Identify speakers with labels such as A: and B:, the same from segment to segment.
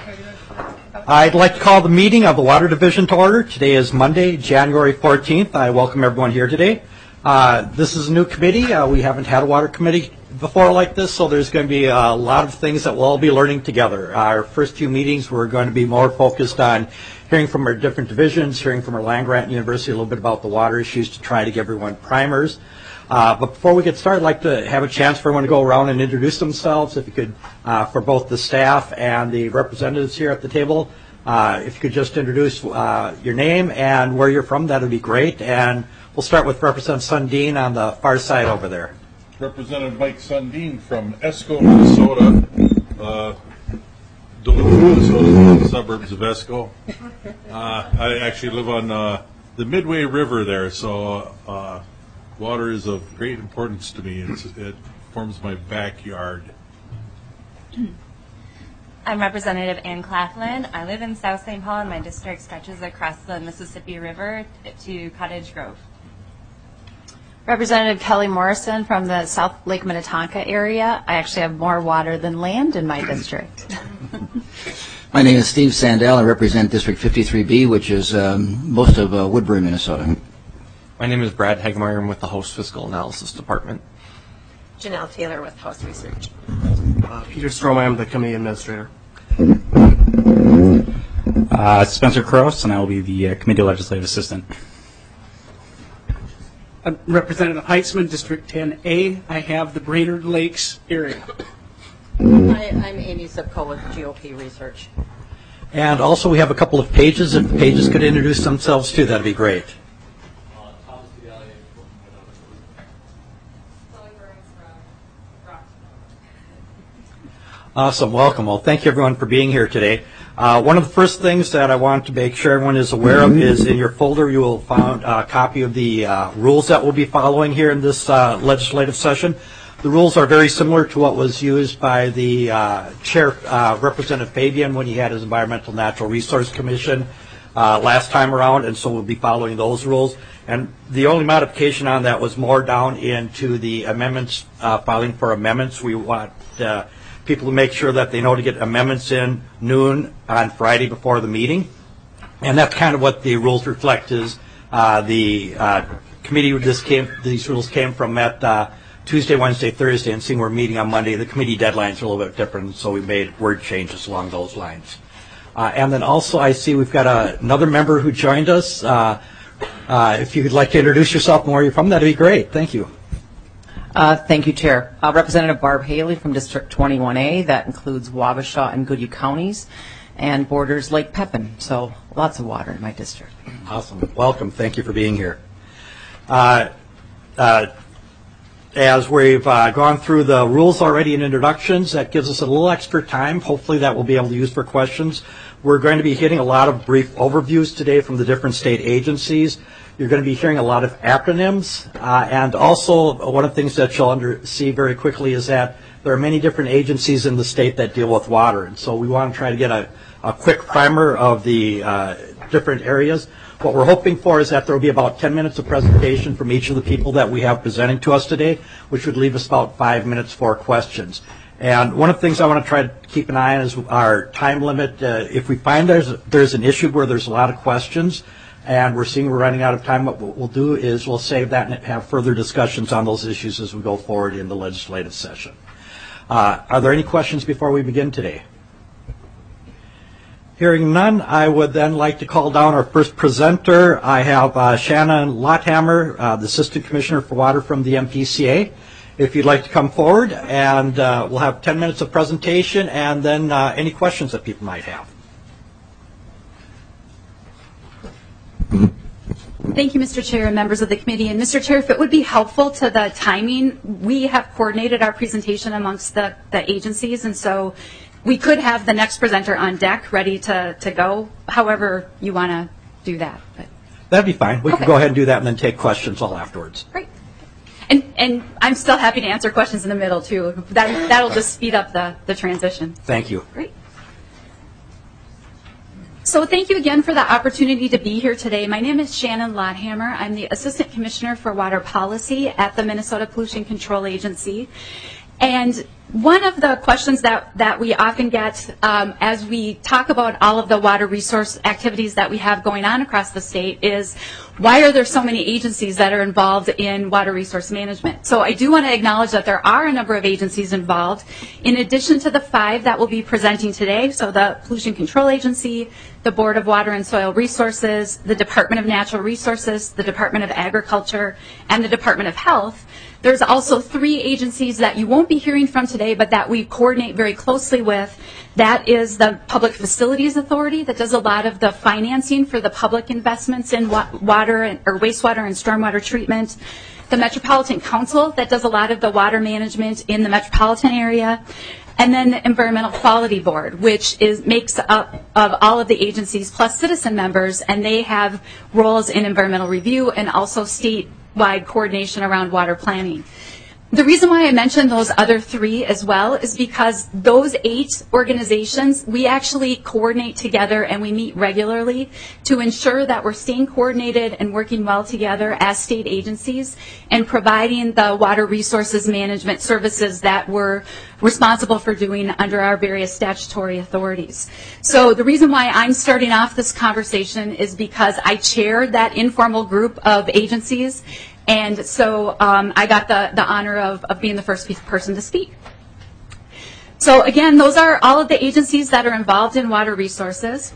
A: I'd like to call the meeting of the Water Division to order. Today is Monday, January 14th. I welcome everyone here today. This is a new committee. We haven't had a water committee before like this, so there's going to be a lot of things that we'll all be learning together. Our first few meetings, we're going to be more focused on hearing from our different divisions, hearing from our land-grant university a little bit about the water issues to try to give everyone primers. But before we get started, I'd like to have a chance for everyone to go around and introduce themselves. If you could, for both the staff and the representatives here at the table, if you could just introduce your name and where you're from, that would be great. And we'll start with Representative Sundin on the far side over there.
B: Representative Mike Sundin from Esko, Minnesota. Duluth, Minnesota, the suburbs of Esko. I actually live on the Midway River there, so water is of great importance to me. It forms my backyard.
C: I'm Representative Ann Claflin. I live in South St. Paul, and my district stretches across the Mississippi River to Cottage Grove.
D: Representative Kelly Morrison from the South Lake Minnetonka area. I actually have more water than land in my district.
E: My name is Steve Sandell. I represent District 53B, which is most of Woodbury, Minnesota.
F: My name is Brad Hagmeyer. I'm with the House Fiscal Analysis Department.
G: Janelle Taylor with House Research.
H: Peter Stroman, I'm the committee administrator.
I: Spencer Cross, and I will be the committee legislative assistant.
J: Representative Heitzman, District 10A. I have the Brainerd Lakes area.
G: I'm Amy Zipko with GOP Research.
A: And also we have a couple of pages. If the pages could introduce themselves too, that'd be great. Awesome. Welcome. Well, thank you, everyone, for being here today. One of the first things that I want to make sure everyone is aware of is in your folder you will find a copy of the rules that we'll be following here in this legislative session. The rules are very similar to what was used by the chair, Representative Fabian, when he had his Environmental Natural Resource Commission last time around, and so we'll be following those rules. And the only modification on that was more down into the amendments, filing for amendments. We want people to make sure that they know to get amendments in noon on Friday before the meeting. And that's kind of what the rules reflect is the committee, these rules came from at Tuesday, Wednesday, Thursday, and seeing we're meeting on Monday, the committee deadlines are a little bit different, so we made word changes along those lines. And then also I see we've got another member who joined us. If you'd like to introduce yourself and where you're from, that'd be great. Thank you.
D: Thank you, Chair. Representative Barb Haley from District 21A. That includes Wabasha and Goodhue counties and borders Lake Pepin. So lots of water in my district.
A: Awesome. Welcome. Thank you for being here. As we've gone through the rules already and introductions, that gives us a little extra time. Hopefully that we'll be able to use for questions. We're going to be hitting a lot of brief overviews today from the different state agencies. You're going to be hearing a lot of acronyms, and also one of the things that you'll see very quickly is that there are many different agencies in the state that deal with water, and so we want to try to get a quick primer of the different areas. What we're hoping for is that there will be about 10 minutes of presentation from each of the people that we have presenting to us today, which would leave us about 5 minutes for questions. And one of the things I want to try to keep an eye on is our time limit. If we find there's an issue where there's a lot of questions, and we're seeing we're running out of time, what we'll do is we'll save that and have further discussions on those issues as we go forward in the legislative session. Are there any questions before we begin today? Hearing none, I would then like to call down our first presenter. I have Shannon Lotthammer, the Assistant Commissioner for Water from the MPCA. If you'd like to come forward, and we'll have 10 minutes of presentation and then any questions that people might have.
K: Thank you, Mr. Chair and members of the committee. And Mr. Chair, if it would be helpful to the timing, we have coordinated our presentation amongst the agencies, and so we could have the next presenter on deck ready to go, however you want to do that. But.
A: That'd be fine. We can go ahead and do that and then take questions all afterwards.
K: Great. And I'm still happy to answer questions in the middle, too. That'll just speed up the transition.
A: Thank you.
K: Great. So thank you again for the opportunity to be here today. My name is Shannon Lotthammer. I'm the Assistant Commissioner for Water Policy at the Minnesota Pollution Control Agency. And One of the questions that we often get as we talk about all of the water resource activities that we have going on across the state is, why are there so many agencies that are involved in water resource management? So I do want to acknowledge that there are a number of agencies involved, in addition to the 5 that we'll be presenting today. So the Pollution Control Agency, the Board of Water and Soil Resources, the Department of Natural Resources, the Department of Agriculture, and the Department of Health. There's also 3 agencies that you won't be hearing from today, but that we coordinate very closely with. That is the Public Facilities Authority, that does a lot of the financing for the public investments in water or wastewater and stormwater treatment. The Metropolitan Council, that does a lot of the water management in the metropolitan area. And then the Environmental Quality Board, which makes up of all of the agencies plus citizen members, and they have roles in environmental review and also statewide coordination around water planning. The reason why I mentioned those other 3 as well is because those 8 organizations, we actually coordinate together and we meet regularly to ensure that we're staying coordinated and working well together as state agencies and providing the water resources management services that we're responsible for doing under our various statutory authorities. So the reason why I'm starting off this conversation is because I chair that informal group of agencies. And so I got the honor of being the first person to speak. So again, those are all of the agencies that are involved in water resources.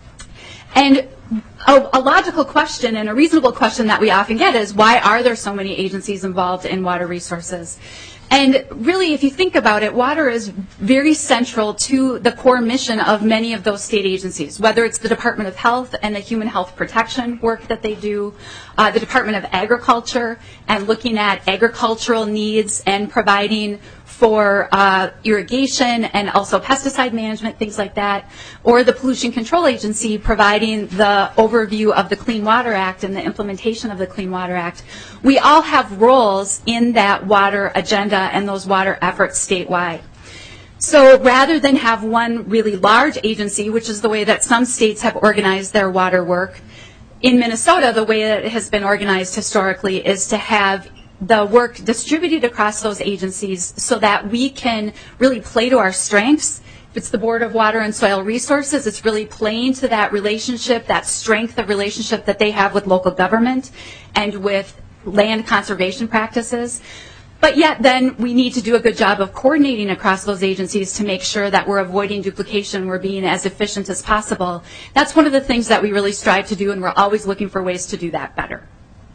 K: And a logical question and a reasonable question that we often get is, why are there so many agencies involved in water resources? And really, if you think about it, water is very central to the core mission of many of those state agencies, whether it's the Department of Health and the human health protection work that they do, the Department of Agriculture and looking at agricultural needs and providing for irrigation and also pesticide management, things like that, or the Pollution Control Agency providing the overview of the Clean Water Act and the implementation of the Clean Water Act. We all have roles in that water agenda and those water efforts statewide. So rather than have one really large agency, which is the way that some states have organized their water work, in Minnesota, the way that it has been organized historically is to have the work distributed across those agencies so that we can really play to our strengths. If it's the Board of Water and Soil Resources, it's really playing to that relationship, that strength of relationship that they have with local government and with land conservation practices. But yet then we need to do a good job of coordinating across those agencies to make sure that we're avoiding duplication, we're being as efficient as possible. That's one of the things that we really strive to do, and we're always looking for ways to do that better.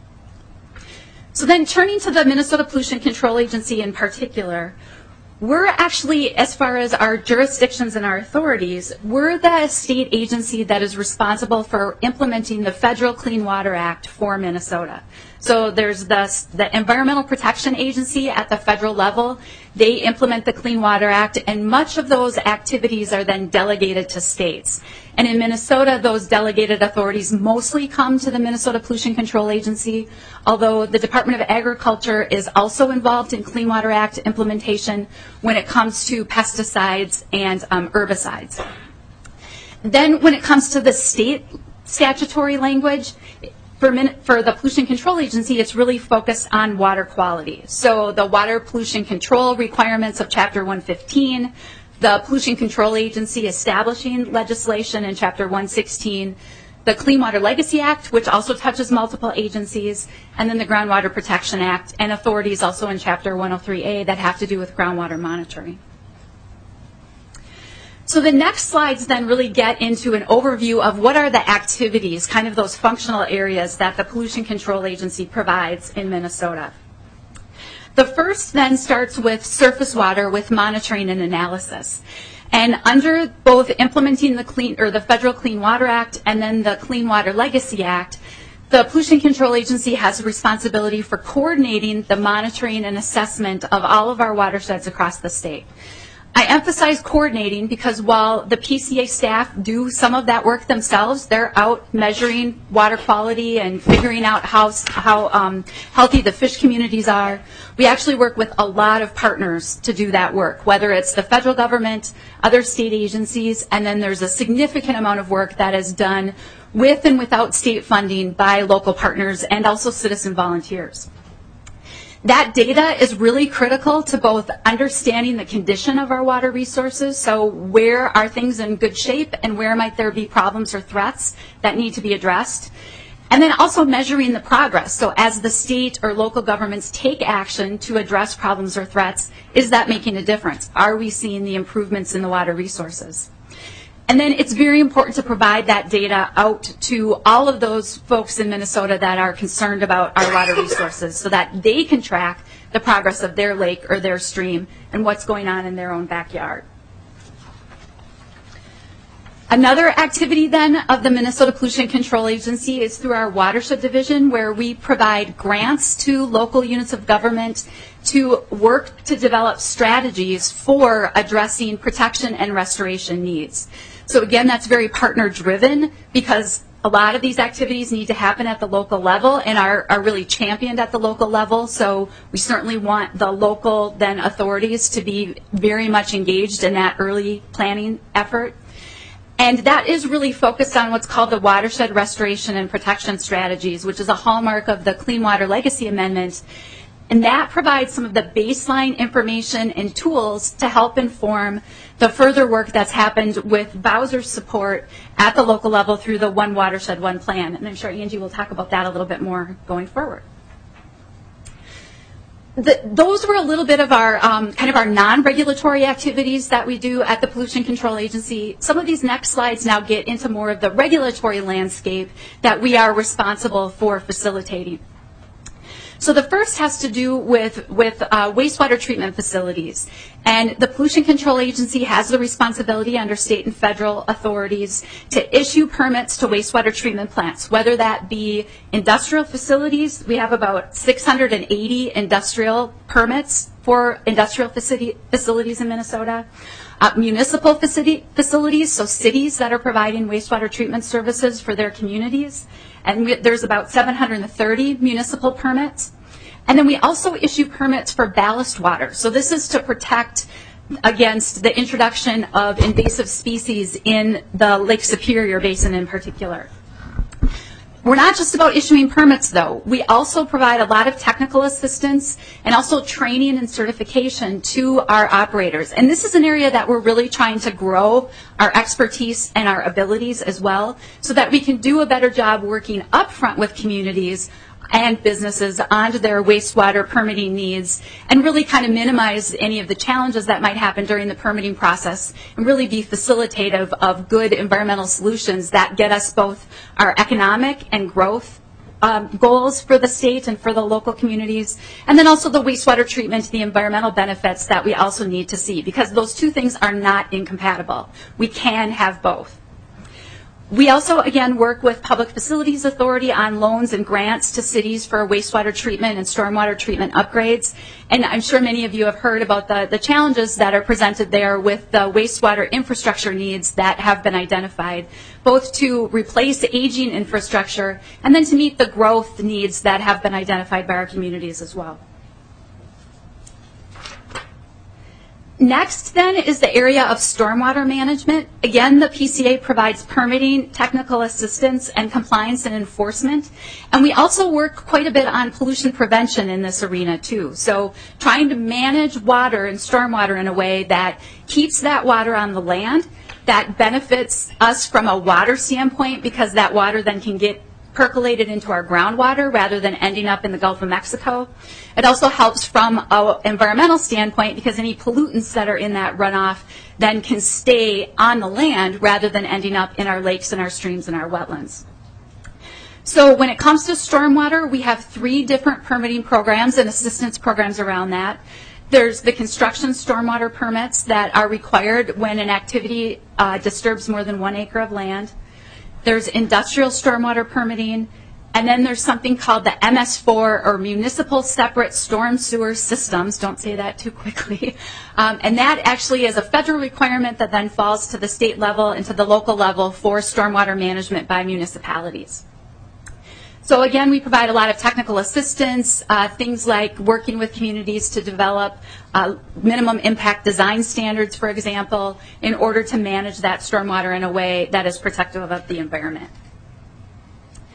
K: So then turning to the Minnesota Pollution Control Agency in particular, we're actually, as far as our jurisdictions and our authorities, we're the state agency that is responsible for implementing the Federal Clean Water Act for Minnesota. So there's the Environmental Protection Agency at the federal level. They implement the Clean Water Act, and much of those activities are then delegated to states. And in Minnesota, those delegated authorities mostly come to the Minnesota Pollution Control Agency, although the Department of Agriculture is also involved in Clean Water Act implementation when it comes to pesticides and herbicides. Then when it comes to the state statutory language, for the Pollution Control Agency, it's really focused on water quality. So the water pollution control requirements of Chapter 115, the Pollution Control Agency establishing legislation in Chapter 116, the Clean Water Legacy Act, which also touches multiple agencies, and then the Groundwater Protection Act, and authorities also in Chapter 103A that have to do with groundwater monitoring. So the next slides then really get into an overview of what are the activities, kind of those functional areas that the Pollution Control Agency provides in Minnesota. The first then starts with surface water with monitoring and analysis. And under both implementing the Federal Clean Water Act and then the Clean Water Legacy Act, the Pollution Control Agency has a responsibility for coordinating the monitoring and assessment of all of our watersheds across the state. I emphasize coordinating because while the PCA staff do some of that work themselves, they're out measuring water quality and figuring out how healthy the fish communities are. We actually work with a lot of partners to do that work, whether it's the federal government, other state agencies, and then there's a significant amount of work that is done with and without state funding by local partners and also citizen volunteers. That data is really critical to both understanding the condition of our water resources, so where are things in good shape and where might there be problems or threats that need to be addressed. And then also measuring the progress. So as the state or local governments take action to address problems or threats, is that making a difference? Are we seeing the improvements in the water resources? And then it's very important to provide that data out to all of those folks in Minnesota that are concerned about our water resources so that they can track the progress of their lake or their stream and what's going on in their own backyard. Another activity then of the Minnesota Pollution Control Agency is through our watershed division, where we provide grants to local units of government to work to develop strategies for addressing protection and restoration needs. So again, that's very partner driven because a lot of these activities need to happen at the local level and are really championed at the local level. So we certainly want the local then authorities to be very much engaged in that early planning effort. And that is really focused on what's called the Watershed Restoration and Protection Strategies, which is a hallmark of the Clean Water Legacy Amendment. And that provides some of the baseline information and tools to help inform the further work that's happened with Bowser's support at the local level through the One Watershed, One Plan. And I'm sure Angie will talk about that a little bit more going forward. Those were a little bit of our kind of our non-regulatory activities that we do at the Pollution Control Agency. Some of these next slides now get into more of the regulatory landscape that we are responsible for facilitating. So the first has to do with wastewater treatment facilities. And the Pollution Control Agency has the responsibility under state and federal authorities to issue permits to wastewater treatment plants, whether that be industrial facilities. We have about 680 industrial permits for industrial facilities in Minnesota. Municipal facilities, so cities that are providing wastewater treatment services for their communities. And there's about 730 municipal permits. And then we also issue permits for ballast water. So this is to protect against the introduction of invasive species in the Lake Superior Basin in particular. We're not just about issuing permits, though. We also provide a lot of technical assistance and also training and certification to our operators. And this is an area that we're really trying to grow our expertise and our abilities as well, so that we can do a better job working upfront with communities and businesses onto their wastewater permitting needs and really kind of minimize any of the challenges that might happen during the permitting process and really be facilitative of good environmental solutions that get us both our economic and growth goals for the state and for the local communities, and then also the wastewater treatment, the environmental benefits that we also need to see, because those two things are not incompatible. We can have both. We also, again, work with Public Facilities Authority on loans and grants to cities for wastewater treatment and stormwater treatment upgrades. And I'm sure many of you have heard about the challenges that are presented there with the wastewater infrastructure needs that have been identified, both to replace aging infrastructure and then to meet the growth needs that have been identified by our communities as well. Next, then, is the area of stormwater management. Again, the PCA provides permitting, technical assistance, and compliance and enforcement. And we also work quite a bit on pollution prevention in this arena, too. So trying to manage water and stormwater in a way that keeps that water on the land, that benefits us from a water standpoint, because that water then can get percolated into our groundwater rather than ending up in the Gulf of Mexico. It also helps from an environmental standpoint because any pollutants that are in that runoff then can stay on the land rather than ending up in our lakes and our streams and our wetlands. So when it comes to stormwater, we have 3 different permitting programs and assistance programs around that. There's the construction stormwater permits that are required when an activity disturbs more than 1 acre of land. There's industrial stormwater permitting, and then there's something called the MS4, or Municipal Separate Storm Sewer Systems. Don't say that too quickly. And that actually is a federal requirement that then falls to the state level and to the local level for stormwater management by municipalities. So again, we provide a lot of technical assistance, things like working with communities to develop minimum impact design standards, for example, in order to manage that stormwater in a way that is protective of the environment.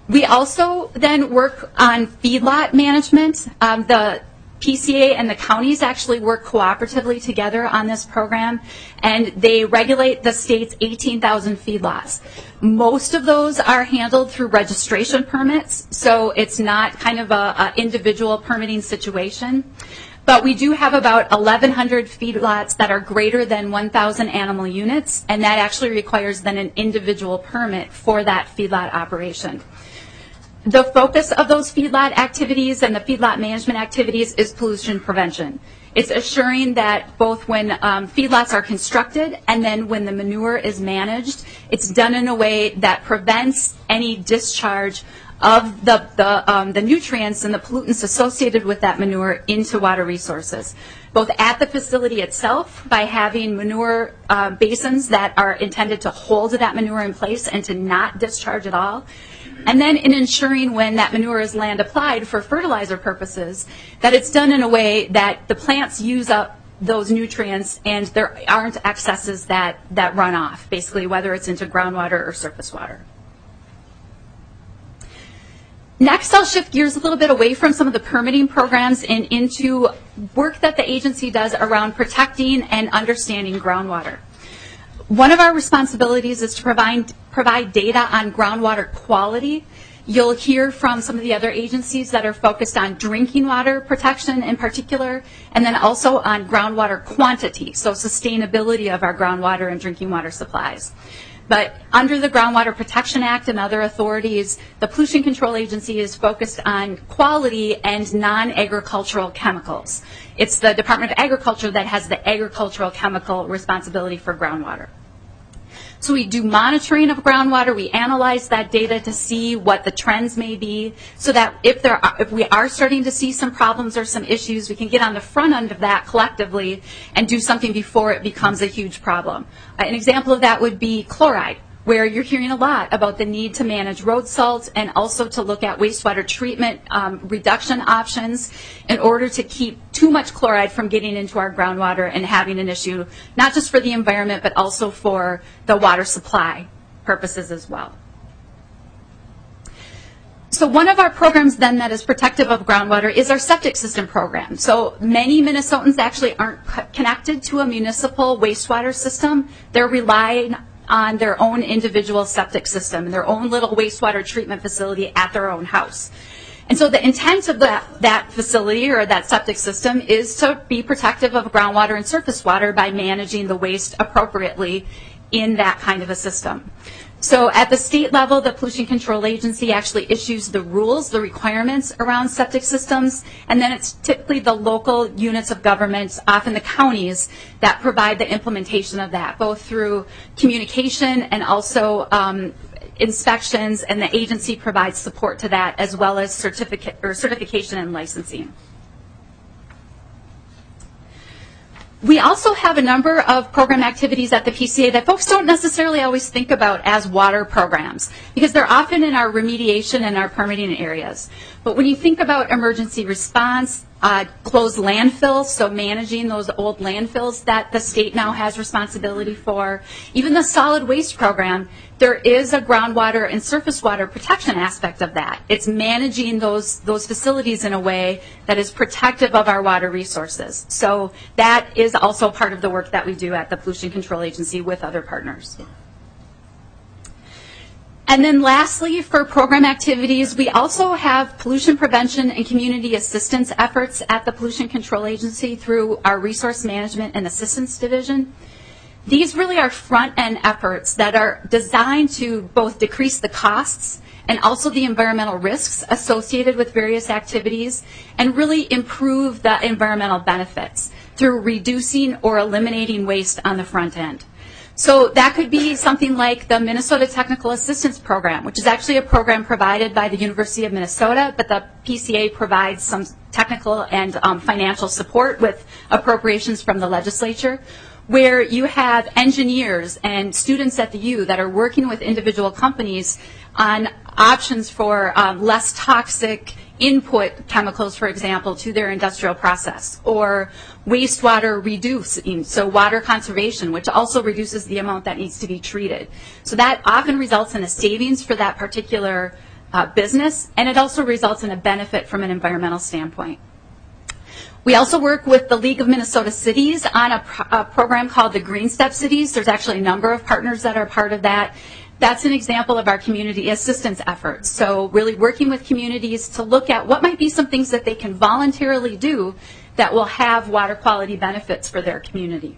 K: We also then work on feedlot management. The PCA and the counties actually work cooperatively together on this program, and they regulate the state's 18,000 feedlots. Most of those are handled through registration permits, so it's not kind of an individual permitting situation. But we do have about 1,100 feedlots that are greater than 1,000 animal units, and that actually requires then an individual permit for that feedlot operation. The focus of those feedlot activities and the feedlot management activities is pollution prevention. It's assuring that both when feedlots are constructed and then when the manure is managed, it's done in a way that prevents any discharge of the nutrients and the pollutants associated with that manure into water resources, both at the facility itself by having manure basins that are intended to hold that manure in place and to not discharge at all, and then in ensuring when that manure is land applied for fertilizer purposes, that it's done in a way that the plants use up those nutrients and there aren't excesses that run off, basically whether it's into groundwater or surface water. Next, I'll shift gears a little bit away from some of the permitting programs and into work that the agency does around protecting and understanding groundwater. One of our responsibilities is to provide data on groundwater quality. You'll hear from some of the other agencies that are focused on drinking water protection in particular, and then also on groundwater quantity, so sustainability of our groundwater and drinking water supplies. But under the Groundwater Protection Act and other authorities, the Pollution Control Agency is focused on quality and non-agricultural chemicals. It's the Department of Agriculture that has the agricultural chemical responsibility for groundwater. So we do monitoring of groundwater. We analyze that data to see what the trends may be, so that if we are starting to see some problems or some issues, we can get on the front end of that collectively and do something before it becomes a huge problem. An example of that would be chloride, where you're hearing a lot about the need to manage road salt and also to look at wastewater treatment reduction options in order to keep too much chloride from getting into our groundwater and having an issue, not just for the environment, but also for the water supply purposes as well. So one of our programs then that is protective of groundwater is our septic system program. So many Minnesotans actually aren't connected to a municipal wastewater system. They're relying on their own individual septic system and their own little wastewater treatment facility at their own house. And so the intent of that facility or that septic system is to be protective of groundwater and surface water by managing the waste appropriately in that kind of a system. So at the state level, the Pollution Control Agency actually issues the rules, the requirements around septic systems, and then it's typically the local units of government, often the counties, that provide the implementation of that, both through communication and also inspections, and the agency provides support to that, as well as certification and licensing. We also have a number of program activities at the PCA that folks don't necessarily always think about as water programs, because they're often in our remediation and our permitting areas. But when you think about emergency response, closed landfills, so managing those old landfills that the state now has responsibility for, even the solid waste program, there is a groundwater and surface water protection aspect of that. It's managing those facilities in a way that is protective of our water resources. So that is also part of the work that we do at the Pollution Control Agency with other partners. And then lastly, for program activities, we also have pollution prevention and community assistance efforts at the Pollution Control Agency through our Resource Management and Assistance Division. These really are front-end efforts that are designed to both decrease the costs and also the environmental risks associated with various activities, and really improve the environmental benefits through reducing or eliminating waste on the front end. So that could be something like the Minnesota Technical Assistance Program, which is actually a program provided by the University of Minnesota, but the PCA provides some technical and financial support with appropriations from the legislature, where you have engineers and students at the U that are working with individual companies on options for less toxic input chemicals, for example, to their industrial process, or wastewater reducing, so water conservation, which also reduces the amount that needs to be treated. So that often results in a savings for that particular business, and it also results in a benefit from an environmental standpoint. We also work with the League of Minnesota Cities on a program called the Green Step Cities. There's actually a number of partners that are part of that. That's an example of our community assistance efforts. So really working with communities to look at what might be some things that they can voluntarily do that will have water quality benefits for their community.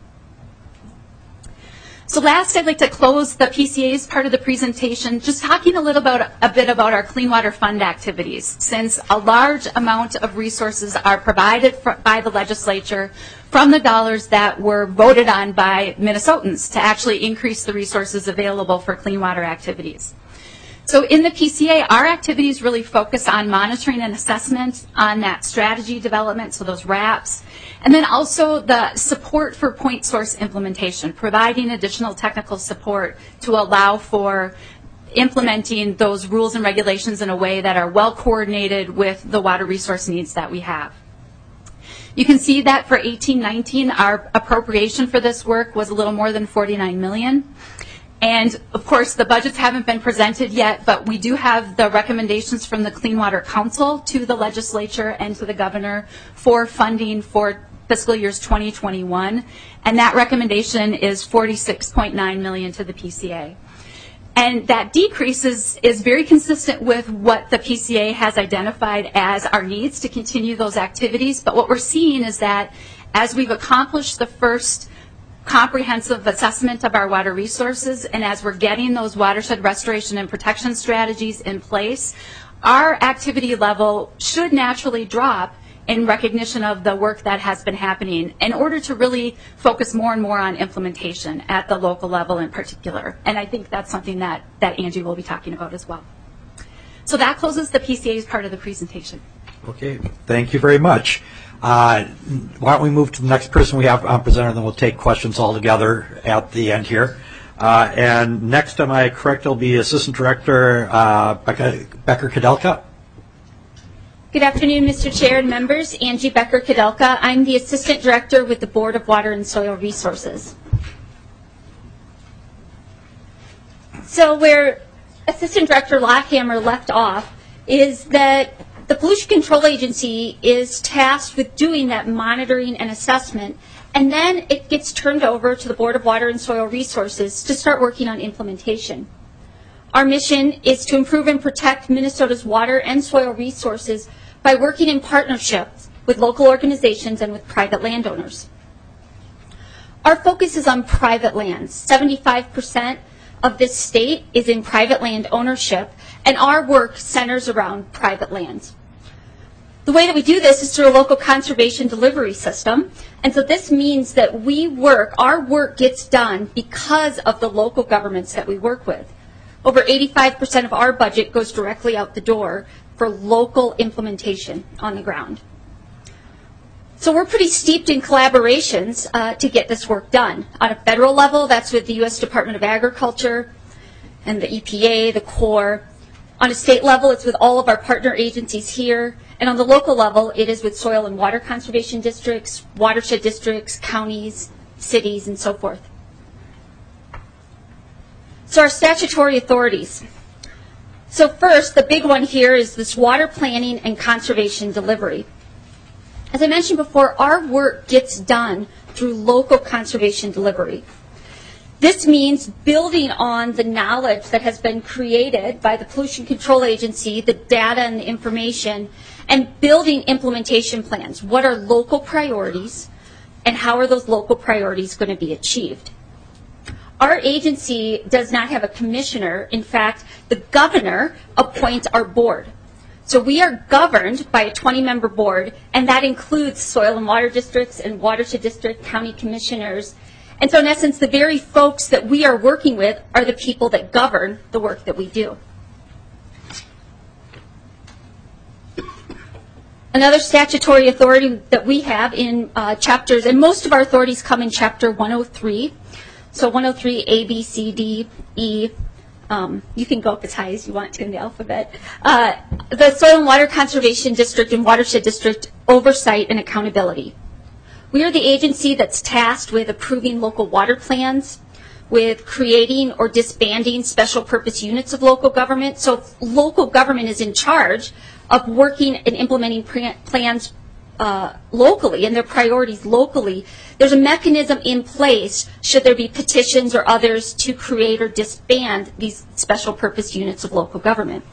K: So last, I'd like to close the PCA's part of the presentation just talking a bit about our Clean Water Fund activities, since a large amount of resources are provided by the legislature from the dollars that were voted on by Minnesotans to actually increase the resources available for clean water activities. So in the PCA, our activities really focus on monitoring and assessment on that strategy development, so those RAPs, and then also the support for point source implementation, providing additional technical support to allow for implementing those rules and regulations in a way that are well coordinated with the water resource needs that we have. You can see that for 18-19, our appropriation for this work was a little more than $49 million. And of course, the budgets haven't been presented yet, but we do have the recommendations from the Clean Water Council to the legislature and to the governor for funding for fiscal years 2021. And that recommendation is $46.9 million to the PCA. And that decrease is very consistent with what the PCA has identified as our needs to continue those activities. But what we're seeing is that as we've accomplished the first comprehensive assessment of our water resources, and as we're getting those watershed restoration and protection strategies in place, our activity level should naturally drop in recognition of the work that has been happening in order to really focus more and more on implementation at the local level in particular. And I think that's something that Angie will be talking about as well. So that closes the PCA's part of the presentation.
A: Okay, thank you very much. Why don't we move to the next person we have presenter, and then we'll take questions all together at the end here. And next, am I correct, will be Assistant Director Becker-Kudelka.
L: Good afternoon, Mr. Chair and members. Angie Becker-Kudelka. I'm the Assistant Director with the Board of Water and Soil Resources. So where Assistant Director Lockhammer left off is that the Pollution Control Agency is tasked with doing that monitoring and assessment, and then it gets turned over to the Board of Water and Soil Resources to start working on implementation. Our mission is to improve and protect Minnesota's water and soil resources by working in partnerships with local organizations and with private landowners. Our focus is on private lands. 75% of this state is in private land ownership, and our work centers around private lands. The way that we do this is through a local conservation delivery system, and so this means that our work gets done because of the local governments that we work with. Over 85% of our budget goes directly out the door for local implementation on the ground. So we're pretty steeped in collaborations to get this work done. On a federal level, that's with the U.S. Department of Agriculture and the EPA, the Corps. On a state level, it's with all of our partner agencies here. And on the local level, it is with soil and water conservation districts, watershed districts, counties, cities, and so forth. So our statutory authorities. So first, the big one here is this water planning and conservation delivery. As I mentioned before, our work gets done through local conservation delivery. This means building on the knowledge that has been created by the Pollution Control Agency, the data and the information, and building implementation plans. What are local priorities, and how are those local priorities going to be achieved? Our agency does not have a commissioner. In fact, the governor appoints our board. So we are governed by a 20-member board, and that includes soil and water districts and watershed district county commissioners. And so in essence, the very folks that we are working with are the people that govern the work that we do. Another statutory authority that we have in chapters, and most of our authorities come in chapter 103. So 103, A, B, C, D, E. You can go up as high as you want to in the alphabet. The Soil and Water Conservation District and Watershed District Oversight and Accountability. We are the agency that's tasked with approving local water plans, with creating or disbanding special purpose units of local government. So if local government is in charge of working and implementing plans locally and their priorities locally, there's a mechanism in place should there be petitions or others to create or disband these special purpose units of local government.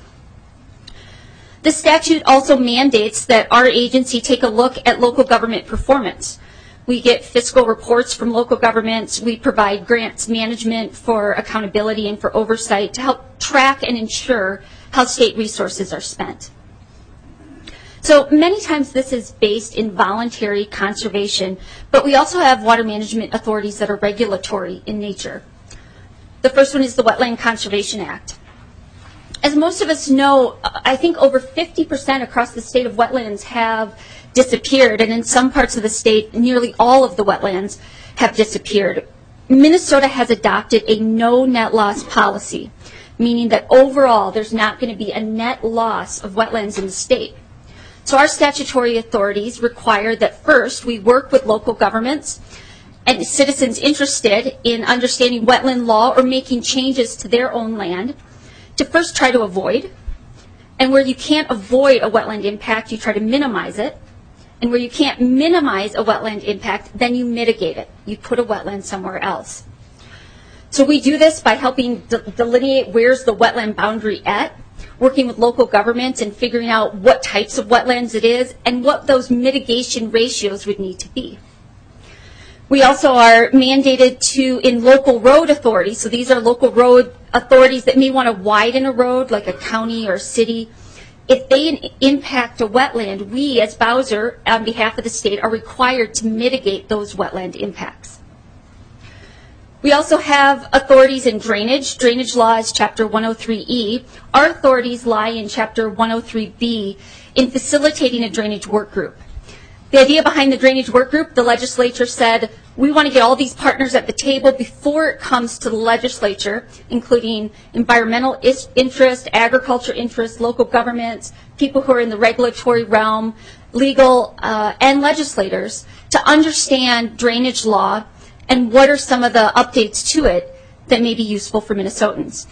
L: The statute also mandates that our agency take a look at local government performance. We get fiscal reports from local governments. We provide grants management for accountability and for oversight to help track and ensure how state resources are spent. So many times this is based in voluntary conservation, but we also have water management authorities that are regulatory in nature. The first one is the Wetland Conservation Act. As most of us know, I think over 50% across the state of wetlands have disappeared, and in some parts of the state, nearly all of the wetlands have disappeared. Minnesota has adopted a no net loss policy, meaning that overall there's not going to be a net loss of wetlands in the state. So our statutory authorities require that first we work with local governments and citizens interested in understanding wetland law or making changes to their own land to first try to avoid. And where you can't avoid a wetland impact, you try to minimize it. And where you can't minimize a wetland impact, then you mitigate it. You put a wetland somewhere else. So we do this by helping delineate where's the wetland boundary at, working with local governments and figuring out what types of wetlands it is and what those mitigation ratios would need to be. We also are mandated to, in local road authorities, so these are local road authorities that may want to widen a road, like a county or city. If they impact a wetland, we as Bowser, on behalf of the state, are required to mitigate those wetland impacts. We also have authorities in drainage. Drainage law is Chapter 103E. Our authorities lie in Chapter 103B in facilitating a drainage work group. The idea behind the drainage work group, the legislature said, we want to get all these partners at the table before it comes to the legislature, including environmental interest, agriculture interest, local governments, people who are in the regulatory realm, legal, and legislators, to understand drainage law and what are some of the updates to it that may be useful for Minnesotans.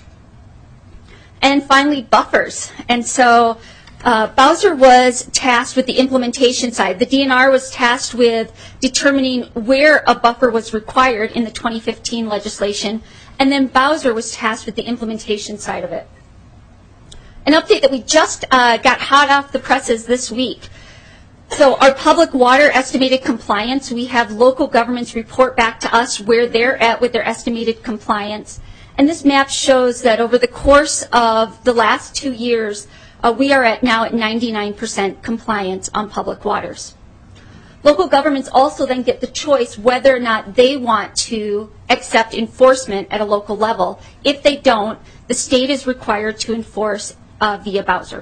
L: And finally, buffers. And so Bowser was tasked with the implementation side. The DNR was tasked with determining where a buffer was required in the 2015 legislation, and then Bowser was tasked with the implementation side of it. An update that we just got hot off the presses this week. So our public water estimated compliance, we have local governments report back to us where they're at with their estimated compliance. And this map shows that over the course of the last 2 years, we are now at 99% compliance on public waters. Local governments also then get the choice whether or not they want to accept enforcement at a local level. If they don't, the state is required to enforce via Bowser.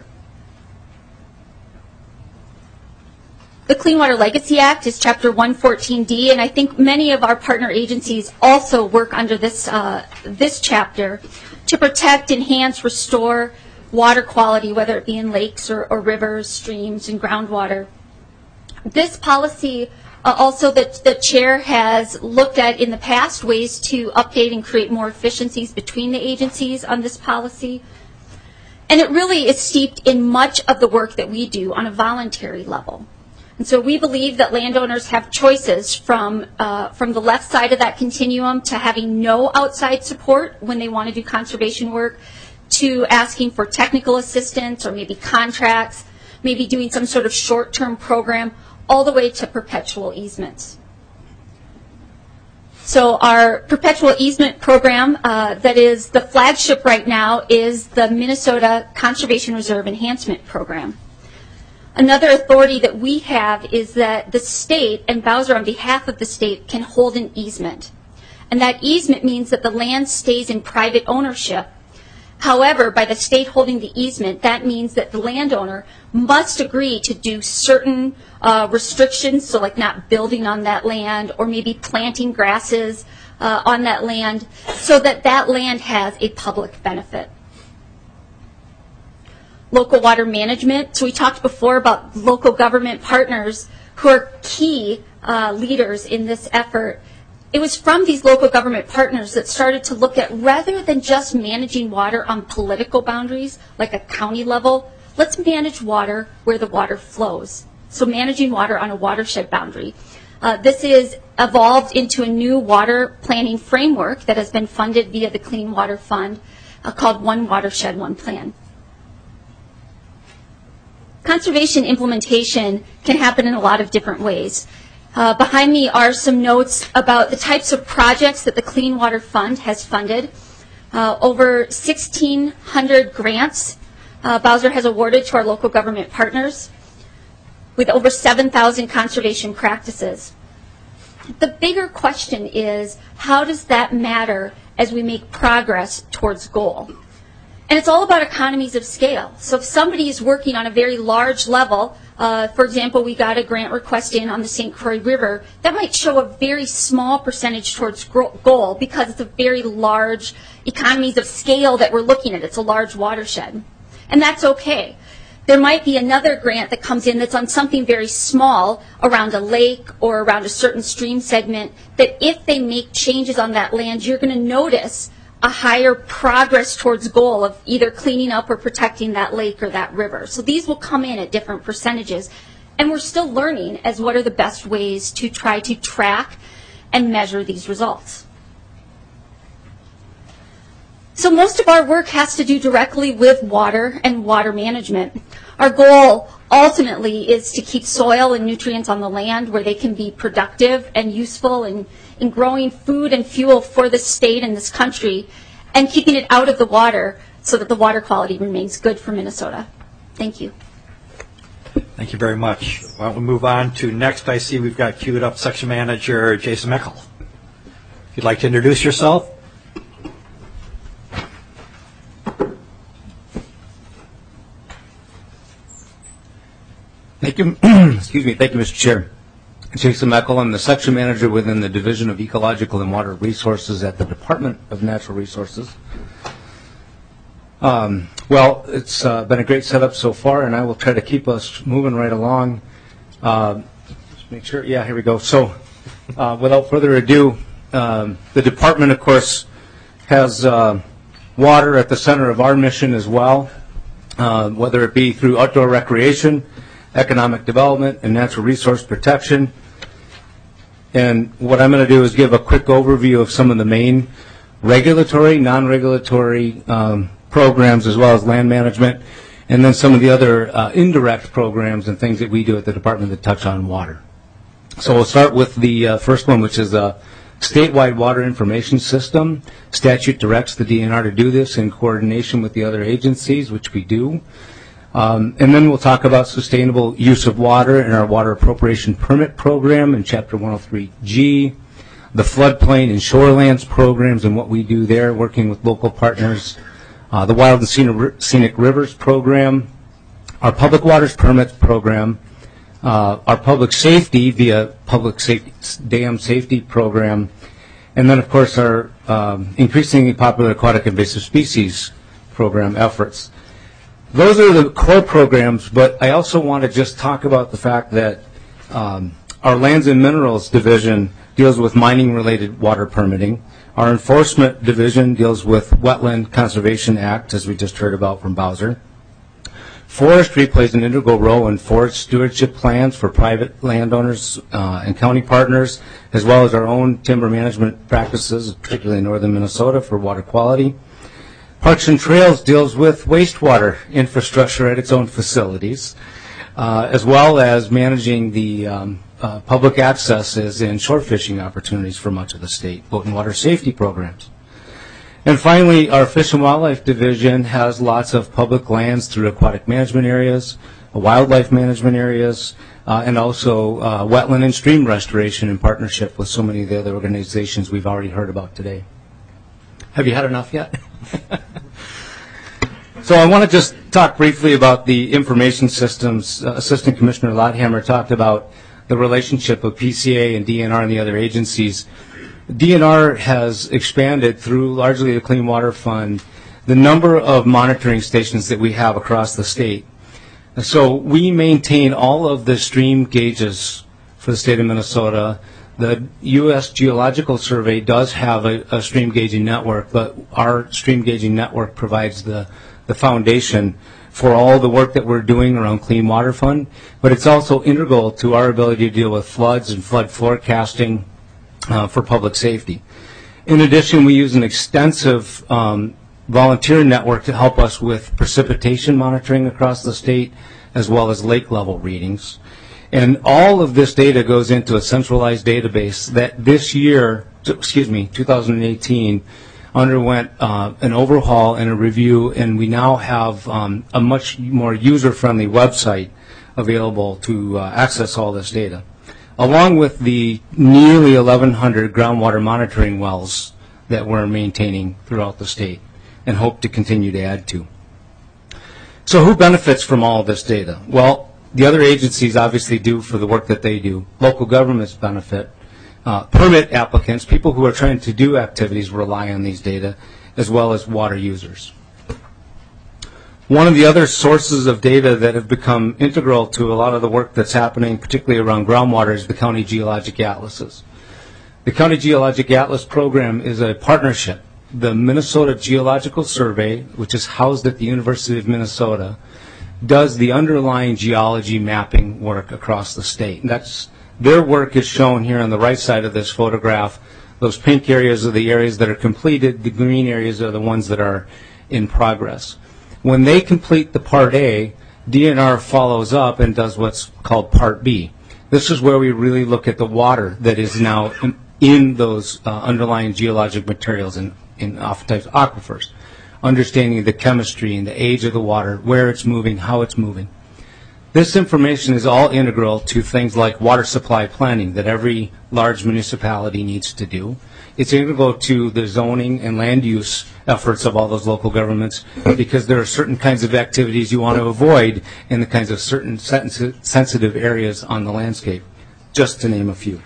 L: The Clean Water Legacy Act is Chapter 114D, and I think many of our partner agencies also work under this chapter to protect, enhance, restore water quality, whether it be in lakes or rivers, streams, and groundwater. This policy also that the chair has looked at in the past, ways to update and create more efficiencies between the agencies on this policy. And it really is steeped in much of the work that we do on a voluntary level. And so we believe that landowners have choices from the left side of that continuum to having no outside support when they want to do conservation work, to asking for technical assistance or maybe contracts, maybe doing some sort of short-term program, all the way to perpetual easements. So our perpetual easement program that is the flagship right now is the Minnesota Conservation Reserve Enhancement Program. Another authority that we have is that the state, and Bowser on behalf of the state, can hold an easement. And that easement means that the land stays in private ownership. However, by the state holding the easement, that means that the landowner must agree to do certain restrictions, so like not building on that land or maybe planting grasses on that land, so that that land has a public benefit. Local water management. So we talked before about local government partners who are key leaders in this effort. it was from these local government partners that started to look at, rather than just managing water on political boundaries, like a county level, let's manage water where the water flows. So managing water on a watershed boundary. This is evolved into a new water planning framework that has been funded via the Clean Water Fund called One Watershed, One Plan. Conservation implementation can happen in a lot of different ways. Behind me are some notes about the types of projects that the Clean Water Fund has funded. Over 1,600 grants Bowser has awarded to our local government partners, with over 7,000 conservation practices. The bigger question is, how does that matter as we make progress towards goal? And it's all about economies of scale. So if somebody is working on a very large level, for example, we got a grant request in on the St. Croix River, that might show a very small percentage towards goal because it's a very large economies of scale that we're looking at. It's a large watershed. And that's okay. There might be another grant that comes in that's on something very small around a lake or around a certain stream segment that if they make changes on that land, you're going to notice a higher progress towards goal of either cleaning up or protecting that lake or that river. So these will come in at different percentages. And we're still learning as what are the best ways to try to track and measure these results. So most of our work has to do directly with water and water management. Our goal ultimately is to keep soil and nutrients on the land where they can be productive and useful in growing food and fuel for the state and this country, and keeping it out of the water so that the water quality remains good for Minnesota. Thank you.
A: Thank you very much. Why don't we move on to next? I see we've got queued up Section Manager Jason Meckel. If you'd like to introduce yourself.
M: Thank you. Excuse me. Thank you, Mr. Chair. Jason Meckel. I'm the section manager within the Division of Ecological and Water Resources at the Department of Natural Resources. Well, it's been a great setup so far, and I will try to keep us moving right along. Just make sure. Yeah, here we go. So, without further ado, the department, of course, has water at the center of our mission as well, whether it be through outdoor recreation, economic development, and natural resource protection. And what I'm going to do is give a quick overview of some of the main regulatory, non-regulatory programs, as well as land management, and then some of the other indirect programs and things that we do at the department that touch on water. So we'll start with the first one, which is a statewide water information system. Statute directs the DNR to do this in coordination with the other agencies, which we do. And then we'll talk about sustainable use of water in our water appropriation permit program in Chapter 103G, the floodplain and shorelands programs and what we do there, working with local partners, the Wild and Scenic Rivers program, our public waters permits program, our public safety via public safety dam safety program, and then, of course, our increasingly popular aquatic invasive species program efforts. Those are the core programs, but I also want to just talk about the fact that our Lands and Minerals Division deals with mining-related water permitting. Our Enforcement Division deals with Wetland Conservation Act, as we just heard about from Bowser. Forestry plays an integral role in forest stewardship plans for private landowners and county partners, as well as our own timber management practices, particularly in northern Minnesota, for water quality. Parks and Trails deals with wastewater infrastructure at its own facilities, as well as managing the public accesses and shore fishing opportunities for much of the state, boat and water safety programs. And finally, our Fish and Wildlife Division has lots of public lands through aquatic management areas, wildlife management areas, and also wetland and stream restoration in partnership with so many of the other organizations we've already heard about today. Have you had enough yet? So I want to just talk briefly about the information systems. Assistant Commissioner Lotthammer talked about the relationship of PCA and DNR and the other agencies. DNR has expanded through largely the Clean Water Fund the number of monitoring stations that we have across the state. So we maintain all of the stream gauges for the state of Minnesota, The U.S. Geological Survey does have a stream gauging network, but our stream gauging network provides the foundation for all the work that we're doing around Clean Water Fund, but it's also integral to our ability to deal with floods and flood forecasting for public safety. In addition, we use an extensive volunteer network to help us with precipitation monitoring across the state, as well as lake level readings. And all of this data goes into a centralized database that this year, 2018, underwent an overhaul and a review, and we now have a much more user-friendly website available to access all this data, along with the nearly 1,100 groundwater monitoring wells that we're maintaining throughout the state and hope to continue to add to. So who benefits from all of this data? Well, the other agencies obviously do for the work that they do. Local governments benefit. Permit applicants, people who are trying to do activities, rely on these data, as well as water users. One of the other sources of data that have become integral to a lot of the work that's happening, particularly around groundwater, is the county geologic atlases. The County Geologic Atlas program is a partnership. The Minnesota Geological Survey, which is housed at the University of Minnesota, does the underlying geology mapping work across the state. And their work is shown here on the right side of this photograph. Those pink areas are the areas that are completed. The green areas are the ones that are in progress. When they complete the Part A, DNR follows up and does what's called Part B. This is where we really look at the water that is now in those underlying geologic materials in oftentimes aquifers, understanding the chemistry and the age of the water, where it's moving, how it's moving. This information is all integral to things like water supply planning that every large municipality needs to do. It's integral to the zoning and land use efforts of all those local governments, because there are certain kinds of activities you want to avoid in the kinds of certain sensitive areas on the landscape, just to name a few.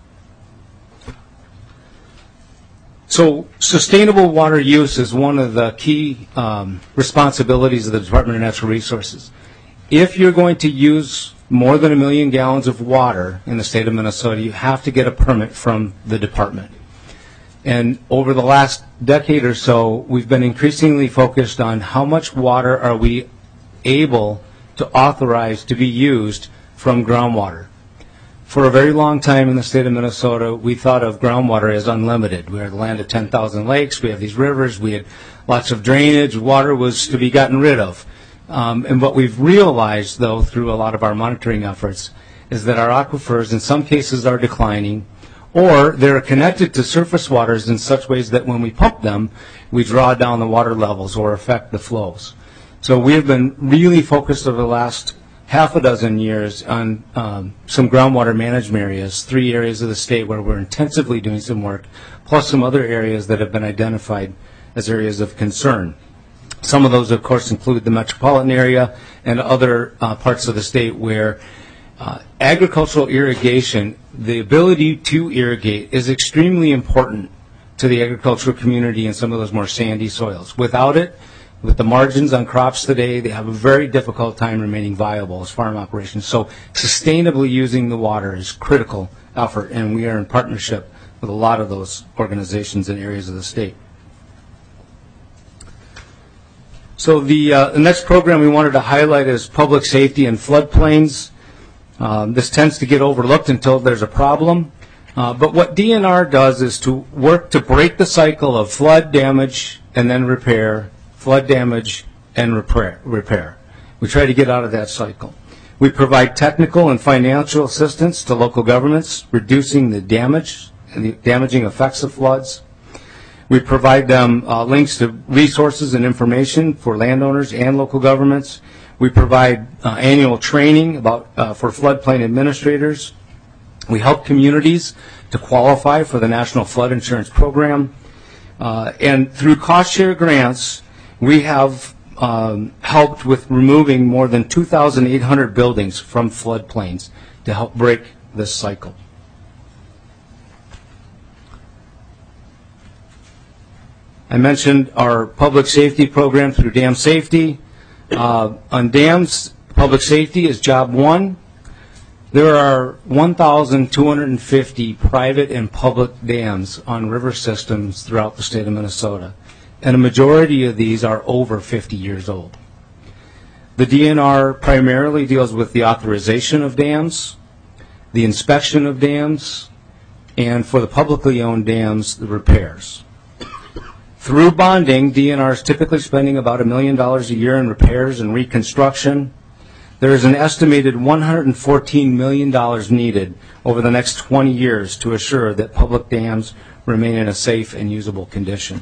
M: So sustainable water use is one of the key responsibilities of the Department of Natural Resources. If you're going to use more than 1 million gallons of water in the state of Minnesota, you have to get a permit from the department. And over the last decade or so, we've been increasingly focused on how much water are we able to authorize to be used from groundwater. For a very long time in the state of Minnesota, we thought of groundwater as unlimited. We are the land of 10,000 lakes. We have these rivers. We had lots of drainage. Water was to be gotten rid of. And what we've realized, though, through a lot of our monitoring efforts, is that our aquifers in some cases are declining, or they're connected to surface waters in such ways that when we pump them, we draw down the water levels or affect the flows. So we've been really focused over the last half a dozen years on some groundwater management areas, 3 areas of the state where we're intensively doing some work, plus some other areas that have been identified as areas of concern. Some of those, of course, include the metropolitan area and other parts of the state where agricultural irrigation, the ability to irrigate, is extremely important to the agricultural community in some of those more sandy soils. Without it, with the margins on crops today, they have a very difficult time remaining viable as farm operations. So sustainably using the water is critical effort, and we are in partnership with a lot of those organizations in areas of the state. So the next program we wanted to highlight is public safety and floodplains. This tends to get overlooked until there's a problem. But what DNR does is to work to break the cycle of flood damage and then repair, flood damage and repair. We try to get out of that cycle. We provide technical and financial assistance to local governments, reducing the damage and the damaging effects of floods. We provide them links to resources and information for landowners and local governments. We provide annual training for floodplain administrators. We help communities to qualify for the National Flood Insurance Program. And through cost share grants, we have helped with removing more than 2,800 buildings from floodplains to help break this cycle. I mentioned our public safety program through Dam Safety. On dams, public safety is job 1. There are 1,250 private and public dams on river systems throughout the state of Minnesota, and a majority of these are over 50 years old. The DNR primarily deals with the authorization of dams, the inspection of dams, and for the publicly owned dams, the repairs. Through bonding, DNR is typically spending about $1 million a year in repairs and reconstruction. There is an estimated $114 million needed over the next 20 years to assure that public dams remain in a safe and usable condition.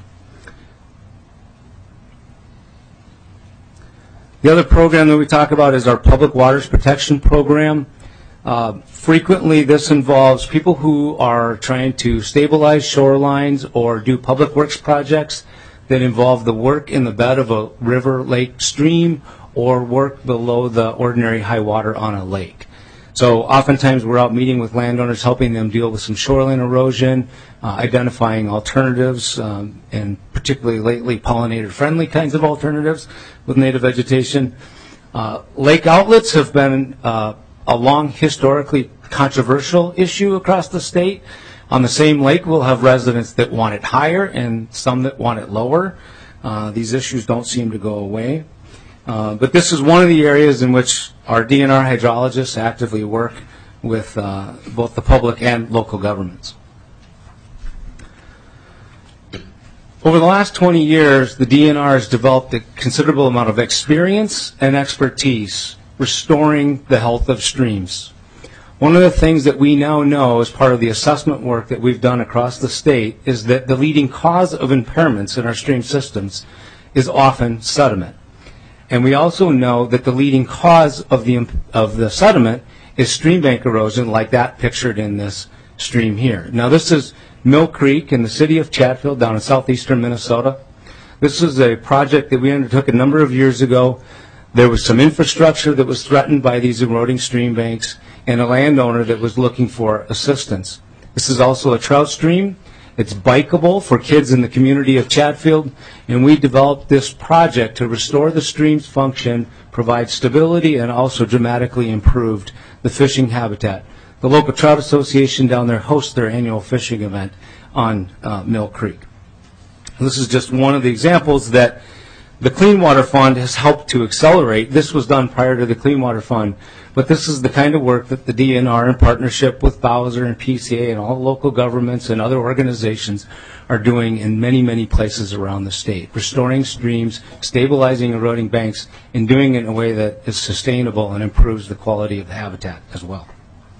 M: The other program that we talk about is our Public Waters Protection Program. Frequently, this involves people who are trying to stabilize shorelines or do public works projects that involve the work in the bed of a river, lake, stream, or work below the ordinary high water on a lake. So oftentimes we're out meeting with landowners, helping them deal with some shoreline erosion, identifying alternatives, and particularly lately pollinator-friendly kinds of alternatives with native vegetation. Lake outlets have been a long historically controversial issue across the state. On the same lake, we'll have residents that want it higher and some that want it lower. These issues don't seem to go away. But this is one of the areas in which our DNR hydrologists actively work with both the public and local governments. Over the last 20 years, the DNR has developed a considerable amount of experience and expertise restoring the health of streams. One of the things that we now know as part of the assessment work that we've done across the state is that the leading cause of impairments in our stream systems is often sediment. And we also know that the leading cause of the sediment is stream bank erosion, like that pictured in this stream here. Now, this is Mill Creek in the city of Chatfield down in southeastern Minnesota. This is a project that we undertook a number of years ago. There was some infrastructure that was threatened by these eroding stream banks and a landowner that was looking for assistance. This is also a trout stream. It's bikeable for kids in the community of Chatfield, and we developed this project to restore the stream's function, provide stability, and also dramatically improved the fishing habitat. The local trout association down there hosts their annual fishing event on Mill Creek. This is just one of the examples that the Clean Water Fund has helped to accelerate. This was done prior to the Clean Water Fund, but this is the kind of work that the DNR, in partnership with Bowser and PCA and all local governments and other organizations, are doing in many, many places around the state, restoring streams, stabilizing eroding banks, and doing it in a way that is sustainable and improves the quality of the habitat as well.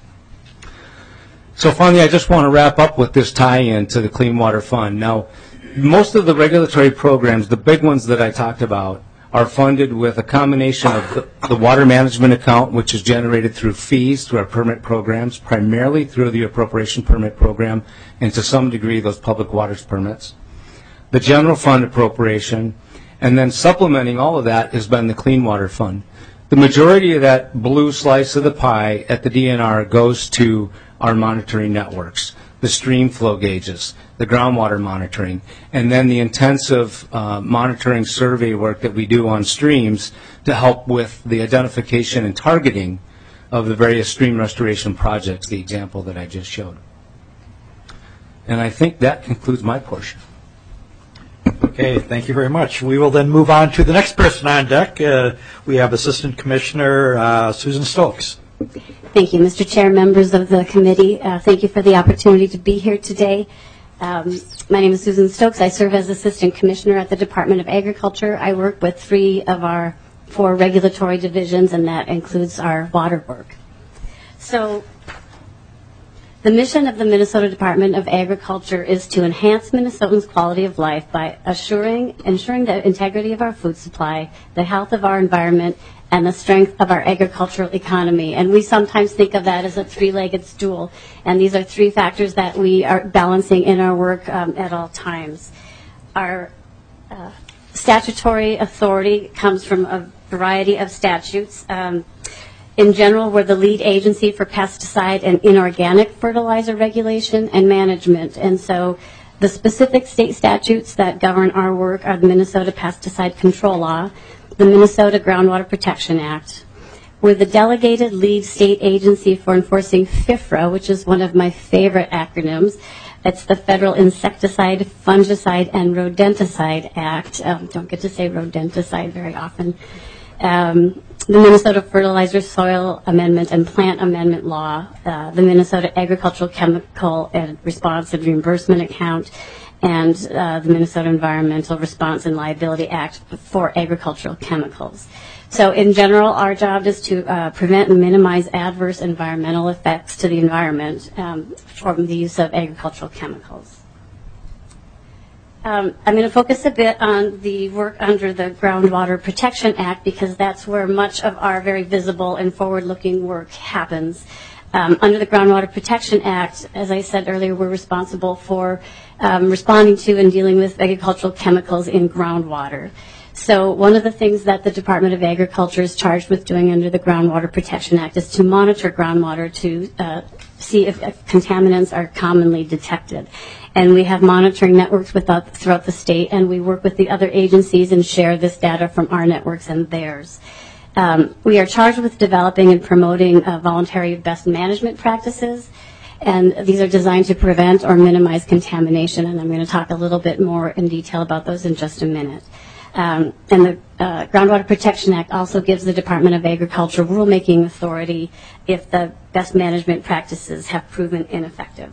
M: So finally, I just want to wrap up with this tie-in to the Clean Water Fund. Now, most of the regulatory programs, the big ones that I talked about, are funded with a combination of the water management account, which is generated through fees through our permit programs, primarily through the appropriation permit program, and to some degree those public waters permits, the general fund appropriation, and then supplementing all of that has been the Clean Water Fund. The majority of that blue slice of the pie at the DNR goes to our monitoring networks, the stream flow gauges, the groundwater monitoring, and then the intensive monitoring survey work that we do on streams to help with the identification and targeting of the various stream restoration projects, the example that I just showed. And I think that concludes my portion.
A: Okay, thank you very much. We will then move on to the next person on deck. We have Assistant Commissioner Susan Stokes.
N: Thank you, Mr. Chair, members of the committee. Thank you for the opportunity to be here today. My name is Susan Stokes. I serve as Assistant Commissioner at the Department of Agriculture. I work with 3 of our 4 regulatory divisions, and that includes our water work. So the mission of the Minnesota Department of Agriculture is to enhance Minnesotans' quality of life by ensuring the integrity of our food supply, the health of our environment, and the strength of our agricultural economy. And we sometimes think of that as a 3-legged stool. And these are 3 factors that we are balancing in our work at all times. Our statutory authority comes from a variety of statutes. In general, we're the lead agency for pesticide and inorganic fertilizer regulation and management. And so the specific state statutes that govern our work are the Minnesota Pesticide Control Law, the Minnesota Groundwater Protection Act, We're the delegated lead state agency for enforcing FIFRA, which is one of my favorite acronyms. It's the Federal Insecticide, Fungicide, and Rodenticide Act. Don't get to say rodenticide very often. The Minnesota Fertilizer, Soil Amendment, and Plant Amendment Law, the Minnesota Agricultural Chemical and Response and Reimbursement Account, and the Minnesota Environmental Response and Liability Act for agricultural chemicals. So in general, our job is to prevent and minimize adverse environmental effects to the environment from the use of agricultural chemicals. I'm going to focus a bit on the work under the Groundwater Protection Act because that's where much of our very visible and forward-looking work happens. Under the Groundwater Protection Act, as I said earlier, we're responsible for responding to and dealing with agricultural chemicals in groundwater. So one of the things that the Department of Agriculture is charged with doing under the Groundwater Protection Act is to monitor groundwater to see if contaminants are commonly detected. And we have monitoring networks throughout the state, and we work with the other agencies and share this data from our networks and theirs. We are charged with developing and promoting voluntary best management practices, and these are designed to prevent or minimize contamination, and I'm going to talk a little bit more in detail about those in just a minute. And the Groundwater Protection Act also gives the Department of Agriculture rulemaking authority if the best management practices have proven ineffective.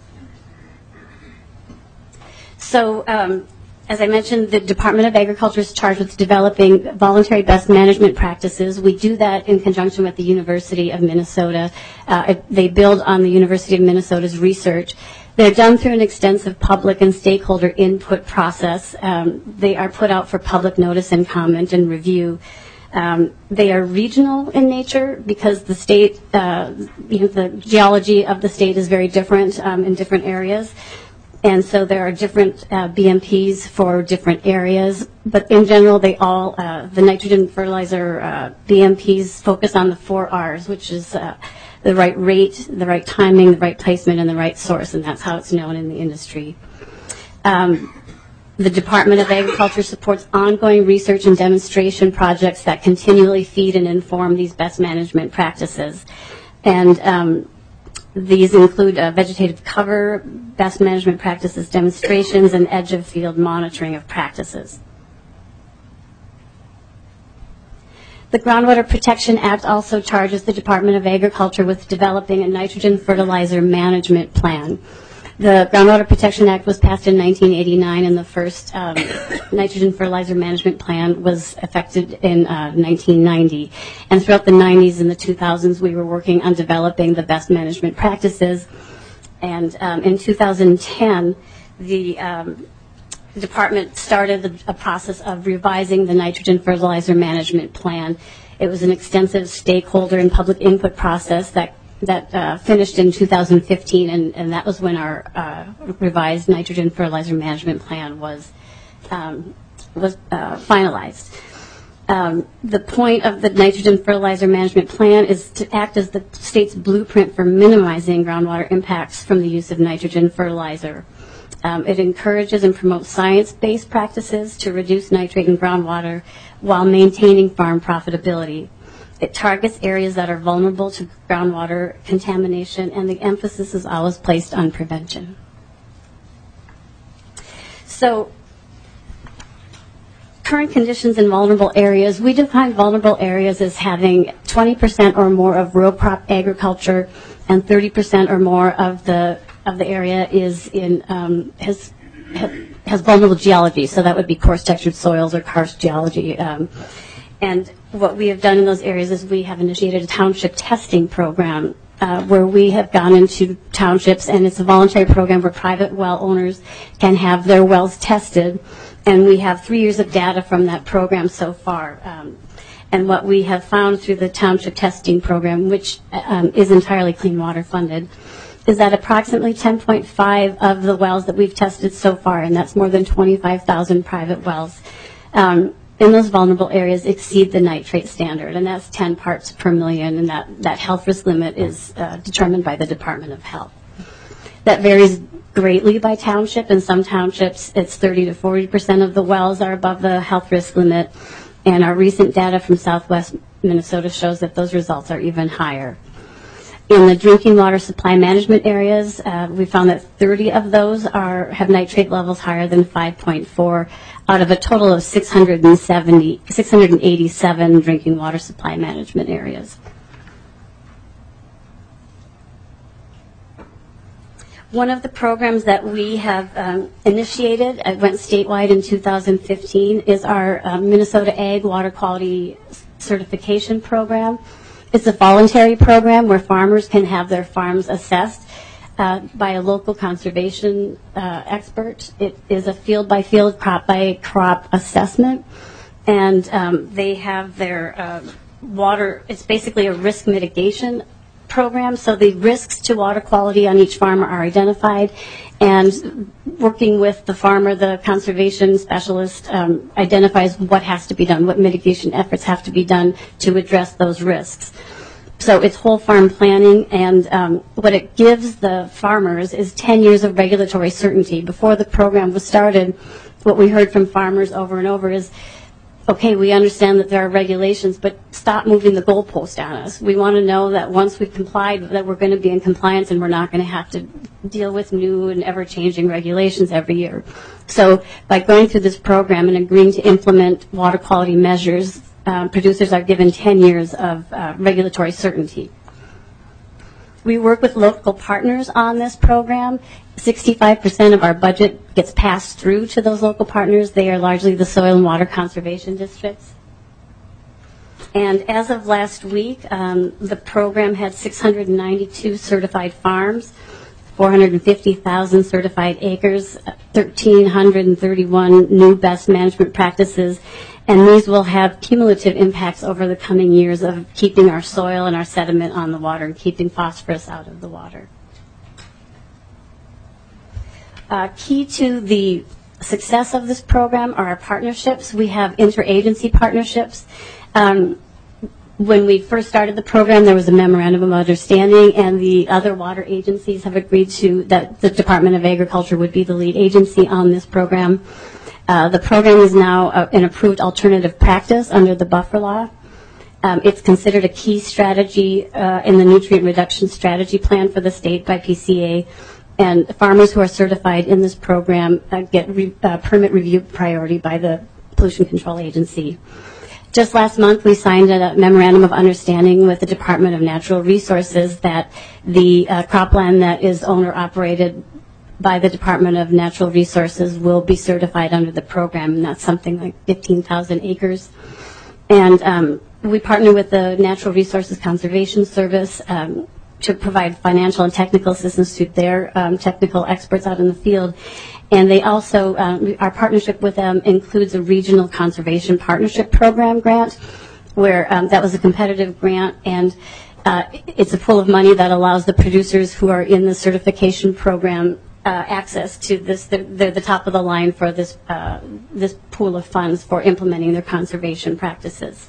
N: So, as I mentioned, the Department of Agriculture is charged with developing voluntary best management practices. We do that in conjunction with the University of Minnesota. They build on the University of Minnesota's research. They're done through an extensive public and stakeholder input process. They are put out for public notice and comment and review. They are regional in nature because the state, the geology of the state is very different in different areas. And so there are different BMPs for different areas. But in general, they all, the nitrogen fertilizer BMPs focus on the 4 R's, which is the right rate, the right timing, the right placement, and the right source, and that's how it's known in the industry. The Department of Agriculture supports ongoing research and demonstration projects that continually feed and inform these best management practices. And these include vegetative cover, best management practices demonstrations, and edge of field monitoring of practices. The Groundwater Protection Act also charges the Department of Agriculture with developing a nitrogen fertilizer management plan. The Groundwater Protection Act was passed in 1989, and the first nitrogen fertilizer management plan was effected in 1990. And throughout the 90s and the 2000s, we were working on developing the best management practices. And in 2010, the department started a process of revising the nitrogen fertilizer management plan. It was an extensive stakeholder and public input process that finished in 2015, and that was when our revised nitrogen fertilizer management plan was finalized. The point of the nitrogen fertilizer management plan is to act as the state's blueprint for minimizing groundwater impacts from the use of nitrogen fertilizer. It encourages and promotes science-based practices to reduce nitrate in groundwater while maintaining farm profitability. It targets areas that are vulnerable to groundwater contamination, and the emphasis is always placed on prevention. So, current conditions in vulnerable areas, we define vulnerable areas as having 20% or more of row crop agriculture, and 30% or more of the area is in has vulnerable geology. So that would be coarse textured soils or karst geology. And what we have done in those areas is we have initiated a township testing program where we have gone into townships, and it's a voluntary program where private well owners can have their wells tested. And we have 3 years of data from that program so far. And what we have found through the township testing program, which is entirely clean water funded, is that approximately 10.5 of the wells that we've tested so far, and that's more than 25,000 private wells, in those vulnerable areas exceed the nitrate standard, and that's 10 parts per million, and that health risk limit is determined by the Department of Health. That varies greatly by township. In some townships, it's 30 to 40% of the wells are above the health risk limit, and our recent data from Southwest Minnesota shows that those results are even higher. In the drinking water supply management areas, we found that 30 of those have nitrate levels higher than 5.4 out of a total of 687 drinking water supply management areas. One of the programs that we have initiated, it went statewide in 2015, is our Minnesota Ag Water Quality Certification Program. It's a voluntary program where farmers can have their farms assessed by a local conservation expert. It is a field-by-field, crop-by-crop assessment, and they have their water. It's basically a risk mitigation program, so the risks to water quality on each farmer are identified, and working with the farmer, the conservation specialist identifies what has to be done, what mitigation efforts have to be done to address those risks. So it's whole farm planning, and what it gives the farmers is 10 years of regulatory certainty. Before the program was started, what we heard from farmers over and over is, okay, we understand that there are regulations, but stop moving the goalpost on us. We want to know that once we've complied, that we're going to be in compliance and we're not going to have to deal with new and ever-changing regulations every year. So by going through this program and agreeing to implement water quality measures, producers are given 10 years of regulatory certainty. We work with local partners on this program. 65% of our budget gets passed through to those local partners. They are largely the soil and water conservation districts. And as of last week, the program had 692 certified farms, 450,000 certified acres, 1,331 new best management practices, and these will have cumulative impacts over the coming years of keeping our soil and our sediment on the water and keeping phosphorus out of the water. Key to the success of this program are our partnerships. We have interagency partnerships. When we first started the program, there was a memorandum of understanding, and the other water agencies have agreed to that the Department of Agriculture would be the lead agency on this program. The program is now an approved alternative practice under the buffer law. It's considered a key strategy in the nutrient reduction strategy plan for the state by PCA. And farmers who are certified in this program get permit review priority by the Pollution Control Agency. Just last month, we signed a memorandum of understanding with the Department of Natural Resources that the cropland that is owner-operated by the Department of Natural Resources will be certified under the program, and that's something like 15,000 acres. And we partner with the Natural Resources Conservation Service to provide financial and technical assistance to their technical experts out in the field. And they also, our partnership with them includes a regional conservation partnership program grant, where that was a competitive grant, and it's a pool of money that allows the producers who are in the certification program access to this. They're the top of the line for this, this pool of funds for implementing their conservation practices.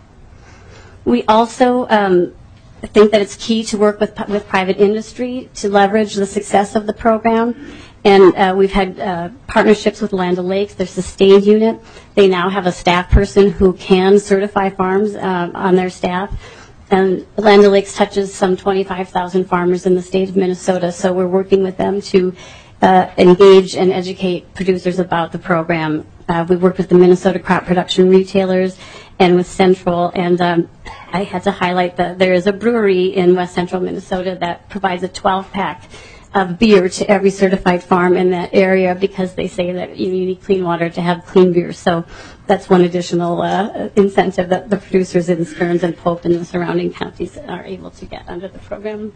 N: We also think that it's key to work with private industry to leverage the success of the program. And we've had partnerships with Land O'Lakes, their sustained unit. They now have a staff person who can certify farms on their staff. And Land O'Lakes touches some 25,000 farmers in the state of Minnesota, so we're working with them to engage and educate producers about the program. We work with the Minnesota crop production retailers and with Central, and I had to highlight that there is a brewery in West Central Minnesota that provides a 12-pack of beer to every certified farm in that area because they say that you need clean water to have clean beer. So that's one additional incentive that the producers in Stearns and Pope and the surrounding counties are able to get under the program.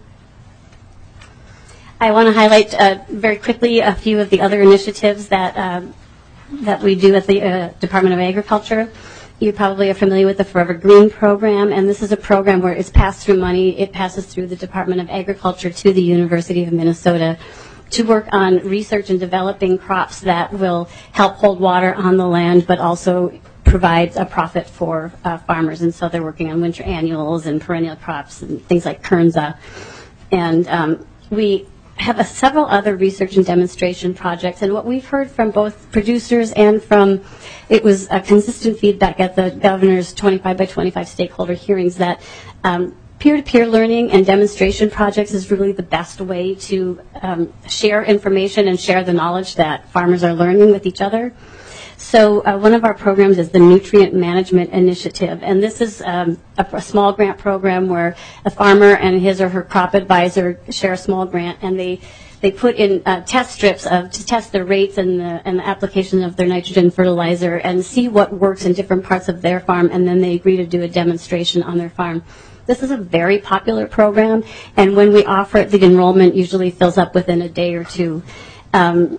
N: I want to highlight very quickly a few of the other initiatives that that we do at the Department of Agriculture. You probably are familiar with the Forever Green program, and this is a program where it's pass-through money. It passes through the Department of Agriculture to the University of Minnesota to work on research and developing crops that will help hold water on the land, but also provide a profit for farmers. And so they're working on winter annuals and perennial crops and things like Kernza. And we have several other research and demonstration projects. And what we've heard from both producers and it was a consistent feedback at the governor's 25 by 25 stakeholder hearings that peer-to-peer learning and demonstration projects is really the best way to share information and share the knowledge that farmers are learning with each other. So one of our programs is the Nutrient Management Initiative, and this is a small grant program where a farmer and his or her crop advisor share a small grant, and they put in test strips to test the rates and the application of their nitrogen fertilizer and see what works in different parts of their farm, and then they agree to do a demonstration on their farm. This is a very popular program, and when we offer it, the enrollment usually fills up within a day or two. And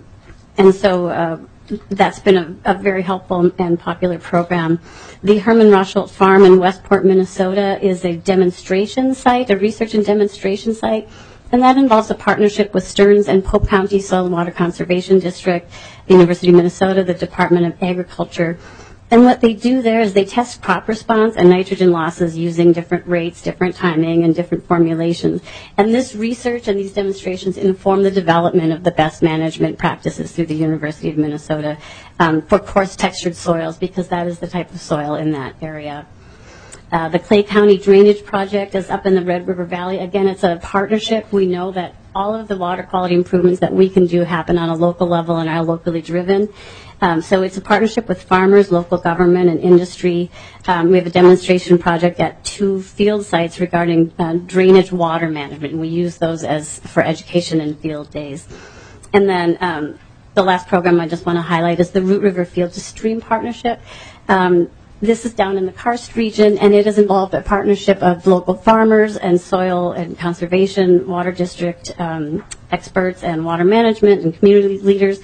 N: so that's been a very helpful and popular program. The Herman Rosholt Farm in Westport, Minnesota is a demonstration site, a research and demonstration site, and that involves a partnership with Stearns and Pope County Soil and Water Conservation District, the University of Minnesota, the Department of Agriculture. And what they do there is they test crop response and nitrogen losses using different rates, different timing, and different formulations. And this research and these demonstrations inform the development of the best management practices through the University of Minnesota for coarse textured soils, because that is the type of soil in that area. The Clay County Drainage Project is up in the Red River Valley. Again, it's a partnership. We know that all of the water quality improvements that we can do happen on a local level and are locally driven. So it's a partnership with farmers, local government, and industry. We have a demonstration project at 2 field sites regarding drainage water management, and we use those for education and field days. And then the last program I just want to highlight is the Root River Field to Stream Partnership. This is down in the Karst region, and it has involved a partnership of local farmers and soil and conservation, water district experts, and water management and community leaders.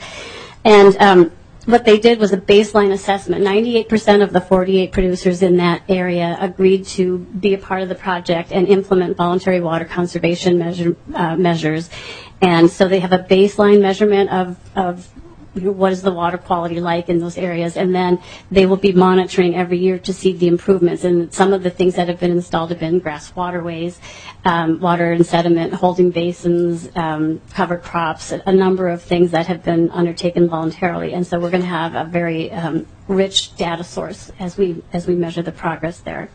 N: And what they did was a baseline assessment. 98% of the 48 producers in that area agreed to be a part of the project and implement voluntary water conservation measures. And so they have a baseline measurement of what is the water quality like in those areas, and then they will be monitoring every year to see the improvements. And some of the things that have been installed have been grass waterways, water and sediment holding basins, cover crops, a number of things that have been undertaken voluntarily. And so we're going to have a very rich data source as we measure the progress there.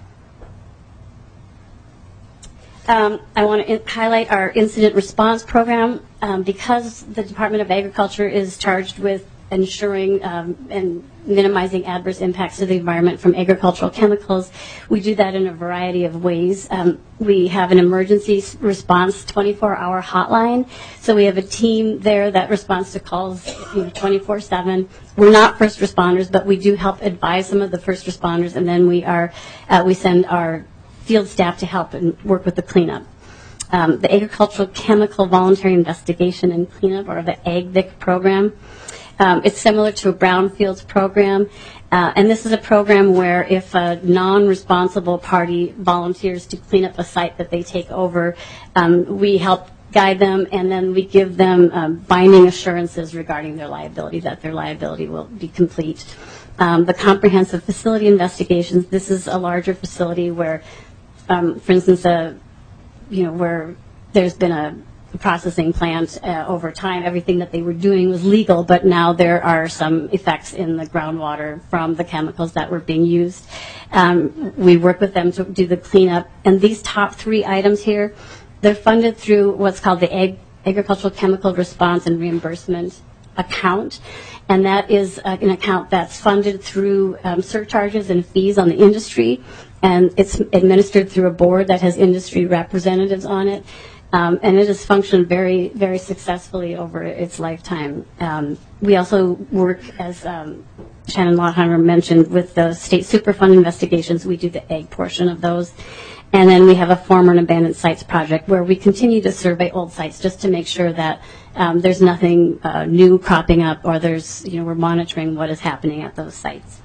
N: I want to highlight our incident response program. Because the Department of Agriculture is charged with ensuring and minimizing adverse impacts to the environment from agricultural chemicals, we do that in a variety of ways. We have an emergency response 24-hour hotline. So we have a team there that responds to calls 24/7. We're not first responders, but we do help advise some of the first responders, and then we send our field staff to help and work with the cleanup. The Agricultural Chemical Voluntary Investigation and Cleanup, or the AgVIC program. It's similar to a brownfields program, and this is a program where if a non-responsible party volunteers to clean up a site that they take over, we help guide them, and then we give them binding assurances regarding their liability, that their liability will be complete. The Comprehensive Facility Investigations, this is a larger facility where, for instance, where there's been a processing plant over time, everything that they were doing was legal, but now there are some effects in the groundwater from the chemicals that were being used. We work with them to do the cleanup. And these top 3 items here, they're funded through what's called the Agricultural Chemical Response and Reimbursement account. And that is an account that's funded through surcharges and fees on the industry. And it's administered through a board that has industry representatives on it. And it has functioned very, very successfully over its lifetime. We also work, as Shannon Lautheimer mentioned, with the state Superfund investigations. We do the ag portion of those. And then we have a former and abandoned sites project where we continue to survey old sites just to make sure that there's nothing new cropping up, or we're monitoring what is happening at those sites.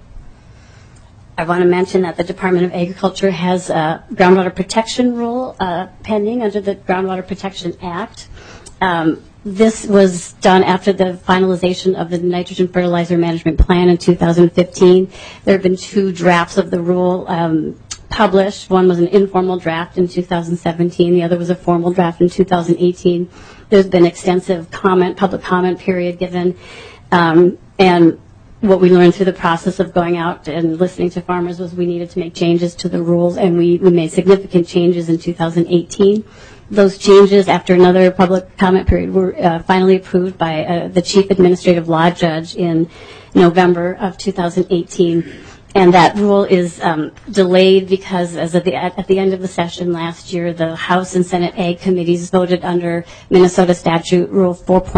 N: I want to mention that the Department of Agriculture has a groundwater protection rule pending under the Groundwater Protection Act. This was done after the finalization of the Nitrogen Fertilizer Management Plan in 2015. There have been 2 drafts of the rule published. One was an informal draft in 2017. The other was a formal draft in 2018. There's been extensive public comment period given. And what we learned through the process of going out and listening to farmers was we needed to make changes to the rules, and we made significant changes in 2018. Those changes, after another public comment period, were finally approved by the Chief Administrative Law Judge in November of 2018. And that rule is delayed because as at the end of the session last year, the House and Senate Ag committees voted under Minnesota Statute Rule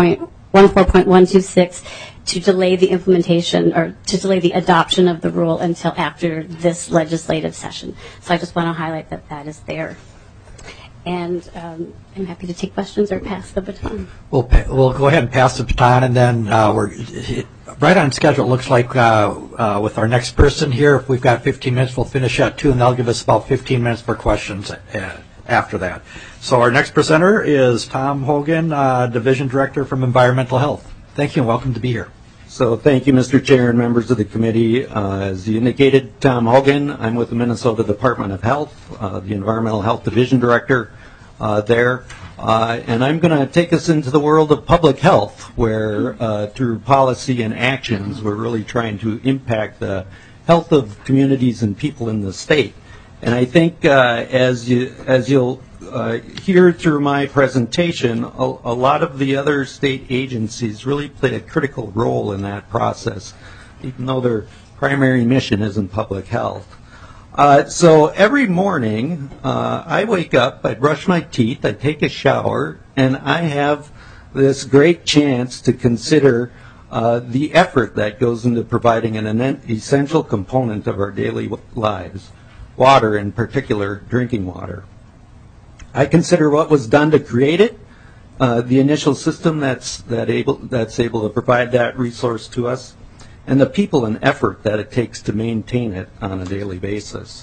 N: 4.14.126 to delay the implementation or to delay the adoption of the rule until after this legislative session. So I just want to highlight that that is there. And I'm happy to take questions or pass the baton.
A: We'll go ahead and pass the baton, and then we're right on schedule. It looks like with our next person here, if we've got 15 minutes, we'll finish at 2, and they'll give us about 15 minutes for questions after that. So our next presenter is Tom Hogan, Division Director from Environmental Health. Thank you, and welcome to be here.
O: So thank you, Mr. Chair and members of the committee. As you indicated, Tom Hogan. I'm with the Minnesota Department of Health, the Environmental Health Division Director there. And I'm going to take us into the world of public health, where through policy and actions, we're really trying to impact the health of communities and people in the state. And I think as you'll hear through my presentation, a lot of the other state agencies really play a critical role in that process, even though their primary mission isn't public health. So every morning, I wake up, I brush my teeth, I take a shower, and I have this great chance to consider the effort that goes into providing an essential component of our daily lives, water, in particular drinking water. I consider what was done to create it, the initial system that's able to provide that resource to us, and the people and effort that it takes to maintain it on a daily basis.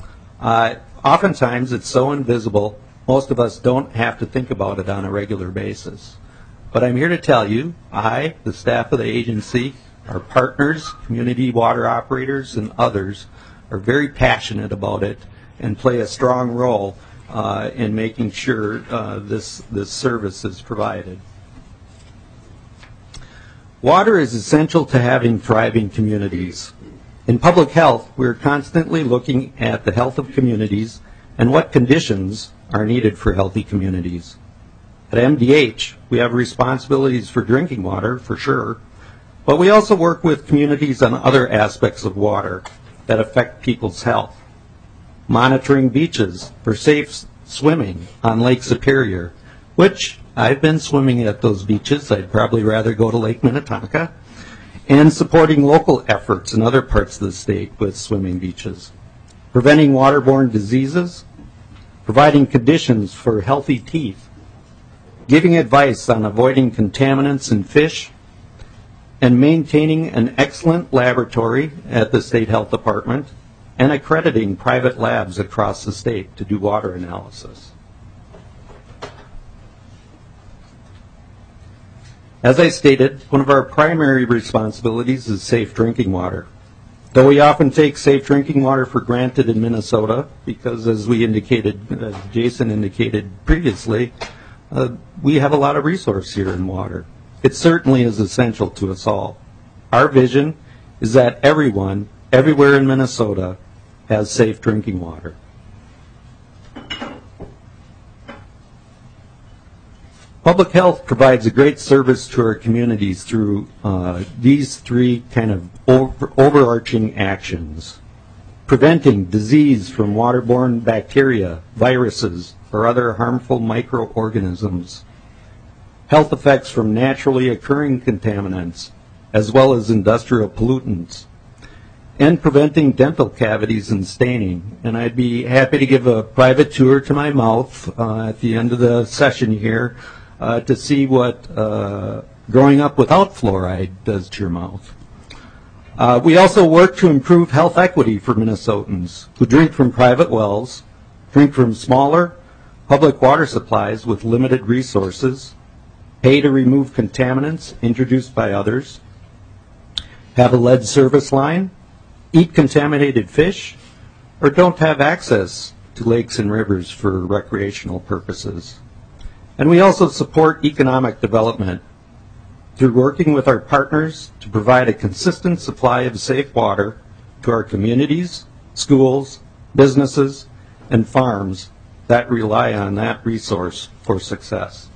O: Oftentimes it's so invisible, most of us don't have to think about it on a regular basis. But I'm here to tell you, I, the staff of the agency, our partners, community water operators, and others are very passionate about it and play a strong role in making sure this service is provided. Water is essential to having thriving communities. In public health, we're constantly looking at the health of communities and what conditions are needed for healthy communities. At MDH, we have responsibilities for drinking water, for sure, but we also work with communities on other aspects of water that affect people's health. Monitoring beaches for safe swimming on Lake Superior, which I've been swimming at those beaches. I'd probably rather go to Lake Minnetonka. And supporting local efforts in other parts of the state with swimming beaches. Preventing waterborne diseases, providing conditions for healthy teeth, giving advice on avoiding contaminants in fish, and maintaining an excellent laboratory at the State Health Department, and accrediting private labs across the state to do water analysis. As I stated, one of our primary responsibilities is safe drinking water. Though we often take safe drinking water for granted in Minnesota, because as we indicated, as Jason indicated previously, we have a lot of resource here in water. It certainly is essential to us all. Our vision is that everyone, everywhere in Minnesota, has safe drinking water. Public health provides a great service to our communities through these three kind of overarching actions. Preventing disease from waterborne bacteria, viruses, or other harmful microorganisms. Health effects from naturally occurring contaminants, as well as industrial pollutants. And preventing dental cavities and staining. And I'd be happy to give a private tour to my mouth at the end of the session here to see what growing up without fluoride does to your mouth. We also work to improve health equity for Minnesotans who drink from private wells, drink from smaller public water supplies with limited resources, pay to remove contaminants introduced by others, have a lead service line, eat contaminated fish, or don't have access to lakes and rivers for recreational purposes. And we also support economic development through working with our partners to provide a consistent supply of safe water to our communities, schools, businesses, and farms that rely on that resource for success.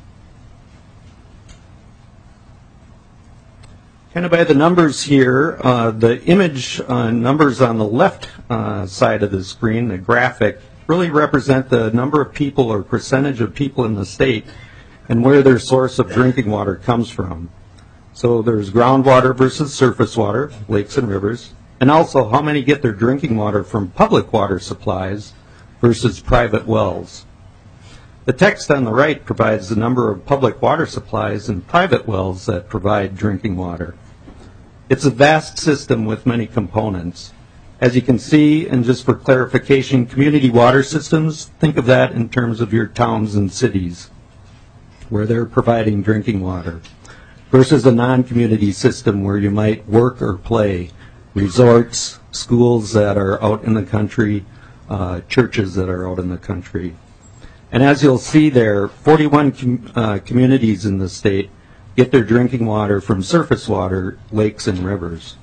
O: Kind of by the numbers here, the image numbers on the left side of the screen, the graphic, really represent the number of people or percentage of people in the state and where their source of drinking water comes from. So there's groundwater versus surface water, lakes and rivers, and also how many get their drinking water from public water supplies versus private wells. The text on the right provides the number of public water supplies and private wells that provide drinking water. It's a vast system with many components. As you can see, and just for clarification, community water systems, think of that in terms of your towns and cities where they're providing drinking water, versus a non-community system where you might work or play, resorts, schools that are out in the country, churches that are out in the country. And as you'll see there, 41 communities in the state get their drinking water from surface water, lakes, and rivers.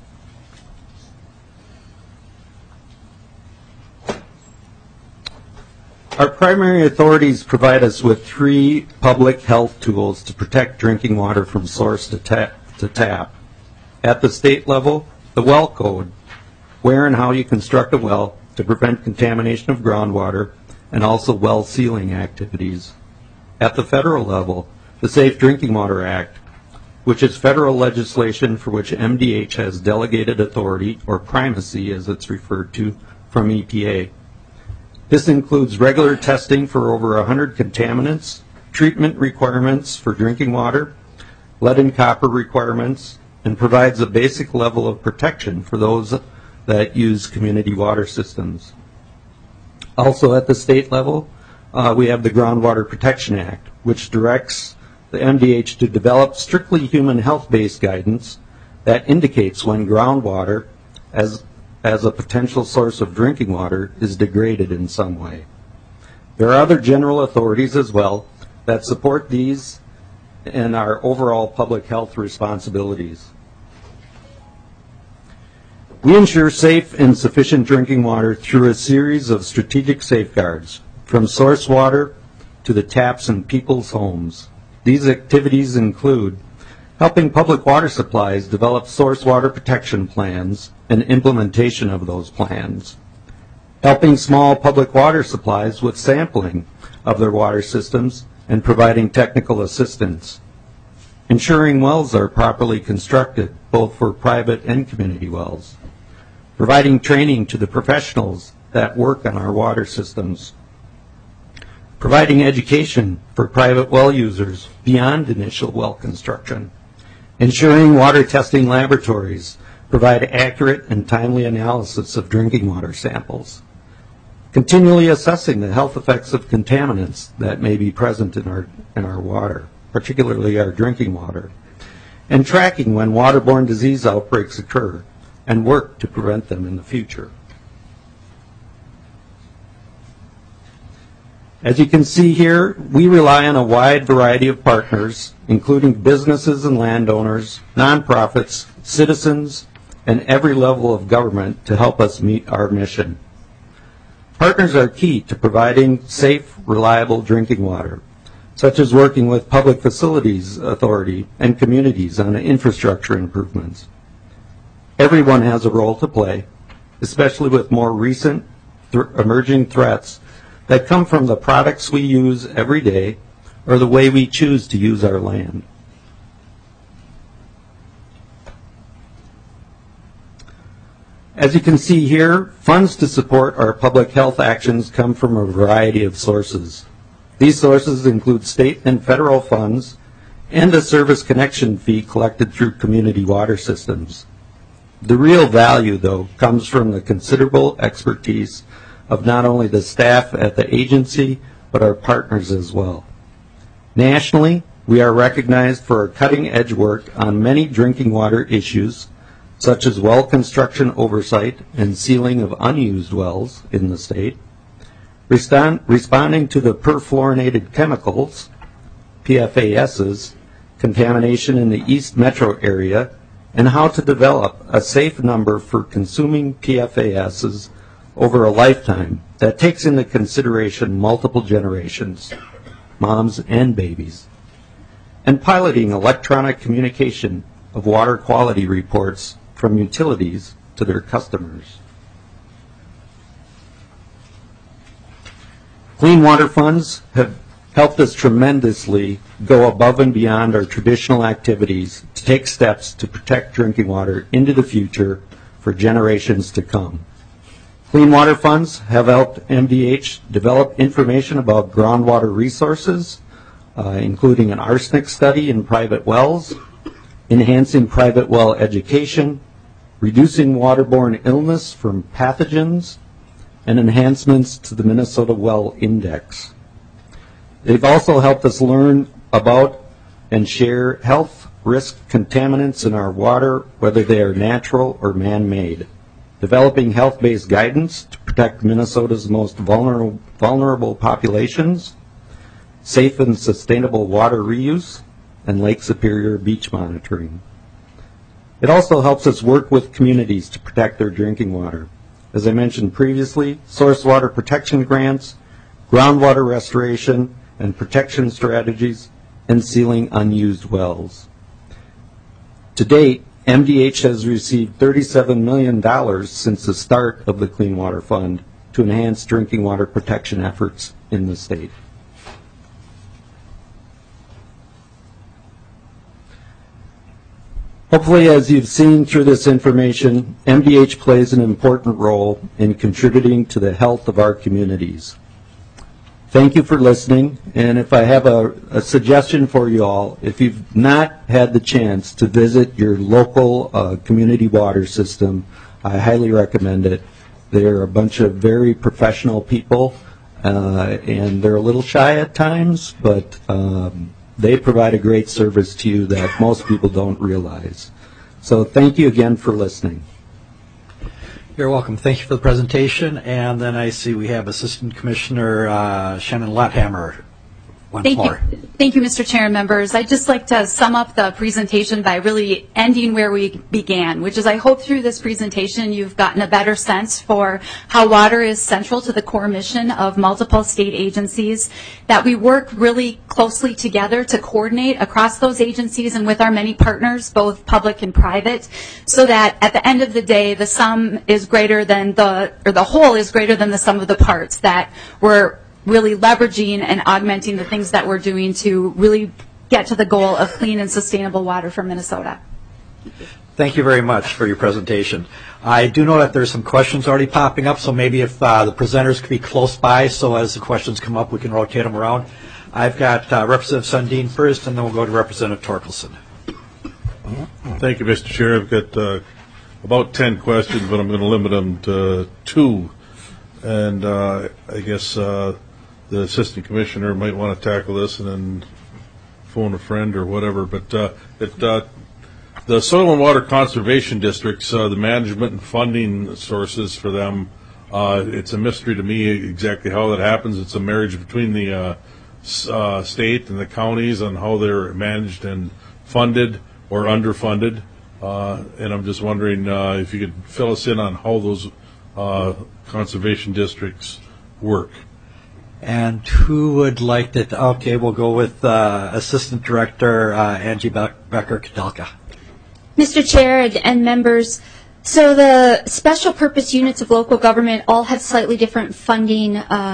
O: Our primary authorities provide us with 3 public health tools to protect drinking water from source to tap. At the state level, the well code, where and how you construct a well to prevent contamination of groundwater, and also well sealing activities. At the federal level, the Safe Drinking Water Act, which is federal legislation for which MDH has delegated authority, or primacy as it's referred to, from EPA. This includes regular testing for over 100 contaminants, treatment requirements for drinking water, lead and copper requirements, and provides a basic level of protection for those that use community water systems. Also at the state level, we have the Groundwater Protection Act, which directs the MDH to develop strictly human health-based guidance that indicates when groundwater, as a potential source of drinking water, is degraded in some way. There are other general authorities as well that support these and our overall public health responsibilities. We ensure safe and sufficient drinking water through a series of strategic safeguards, from source water to the taps in people's homes. These activities include helping public water supplies develop source water protection plans and implementation of those plans, helping small public water supplies with sampling of their water systems and providing technical assistance, ensuring wells are properly constructed, both for private and community wells, providing training to the professionals that work on our water systems, providing education for private well users beyond initial well construction, ensuring water testing laboratories provide accurate and timely analysis of drinking water samples, continually assessing the health effects of contaminants that may be present in our water, particularly our drinking water, and tracking when waterborne disease outbreaks occur and work to prevent them in the future. As you can see here, we rely on a wide variety of partners, including businesses and landowners, nonprofits, citizens, and every level of government to help us meet our mission. Partners are key to providing safe, reliable drinking water, such as working with Public Facilities Authority and communities on infrastructure improvements. Everyone has a role to play, especially with more recent emerging threats that come from the products we use every day or the way we choose to use our land. As you can see here, funds to support our public health actions come from a variety of sources. These sources include state and federal funds and a service connection fee collected through community water systems. The real value, though, comes from the considerable expertise of not only the staff at the agency, but our partners as well. Nationally, we are recognized for our cutting-edge work on many drinking water issues, such as well construction oversight and sealing of unused wells in the state, responding to the perfluorinated chemicals, PFASs, contamination in the East Metro area, and how to develop a safe number for consuming PFASs over a lifetime that takes into consideration multiple generations, moms and babies, and piloting electronic communication of water quality reports from utilities to their customers. Clean water funds have helped us tremendously go above and beyond our traditional activities to take steps to protect drinking water into the future for generations to come. Clean water funds have helped MDH develop information about groundwater resources, including an arsenic study in private wells, enhancing private well education, reducing waterborne illness from pathogens, and enhancements to the Minnesota Well Index. They've also helped us learn about and share health risk contaminants in our water, whether they are natural or man-made, developing health-based guidance to protect Minnesota's most vulnerable populations, safe and sustainable water reuse, and Lake Superior beach monitoring. It also helps us work with communities to protect their drinking water. As I mentioned previously, source water protection grants, groundwater restoration and protection strategies, and sealing unused wells. To date, MDH has received $37 million since the start of the Clean Water Fund to enhance drinking water protection efforts in the state. Hopefully, as you've seen through this information, MDH plays an important role in contributing to the health of our communities. Thank you for listening, and if I have a suggestion for you all, if you've not had the chance to visit your local community water system, I highly recommend it. They're a bunch of very professional people, and they're a little shy at times, but they provide a great service to you that most people don't realize. So thank you again for listening.
A: You're welcome. Thank you for the presentation. And then I see we have Assistant Commissioner Shannon Lotthammer.
K: Thank you, Mr. Chair and members. I'd just like to sum up the presentation by really ending where we began, which is I hope through this presentation you've gotten a better sense for how water is central to the core mission of multiple state agencies, that we work really closely together to coordinate across those agencies and with our many partners, both public and private, so that at the end of the day, the sum is greater than the whole is greater than the sum of the parts, that we're really leveraging and augmenting the things that we're doing to really get to the goal of clean and sustainable water for Minnesota.
A: Thank you very much for your presentation. I do know that there's some questions already popping up, so maybe if the presenters could be close by, so as the questions come up, we can rotate them around. I've got Representative Sundin first, and then we'll go to Representative Torkelson.
B: Thank you, Mr. Chair. I've got about 10 questions, but I'm going to limit them to 2. And I guess the Assistant Commissioner might want to tackle this and then phone a friend or whatever. But the Soil and Water Conservation Districts, the management and funding sources for them, it's a mystery to me exactly how that happens. It's a marriage between the state and the counties on how they're managed and funded or underfunded. And I'm just wondering if you could fill us in on how those conservation districts work.
A: And who would like to? Okay, we'll go with Assistant Director Angie Becker-Kadelka.
L: Mr. Chair and members, so the special purpose units of local government all have slightly different funding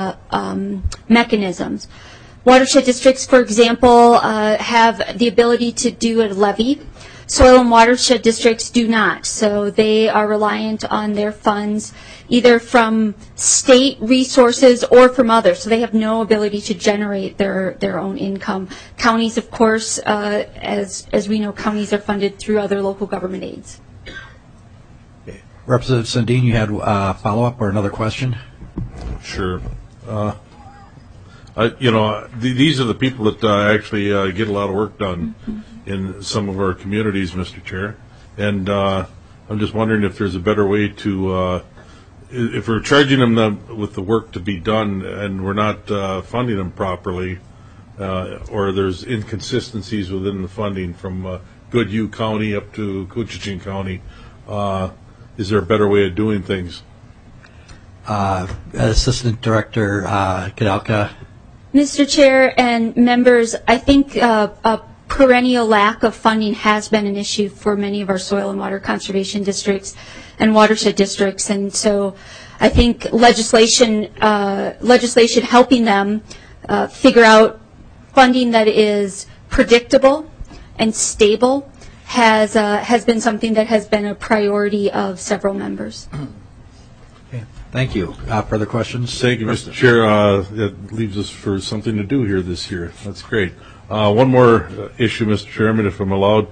L: mechanisms. Watershed districts, for example, have the ability to do a levy. Soil and watershed districts do not, so they are reliant on their funds either from state resources or from others, so they have no ability to generate their own income. Counties, of course, as we know, counties are funded through other local government aids.
A: Okay. Representative Sundin, you had a follow-up or another question?
B: Sure. These are the people that actually get a lot of work done in some of our communities, Mr. Chair. And I'm just wondering if there's a better way to, if we're charging them with the work to be done and we're not funding them properly, or there's inconsistencies within the funding from Goodhue County up to Coochin County, is there a better way of doing things?
A: Assistant Director Kadelka.
L: Mr. Chair and members, I think a perennial lack of funding has been an issue for many of our soil and water conservation districts and watershed districts, and so I think legislation helping them figure out funding that is predictable and stable has been something that has been a priority of several members.
A: Thank you. Further questions?
B: Thank you, Mr. Chair. That leaves us for something to do here this year. That's great. One more issue, Mr. Chairman, if I'm allowed.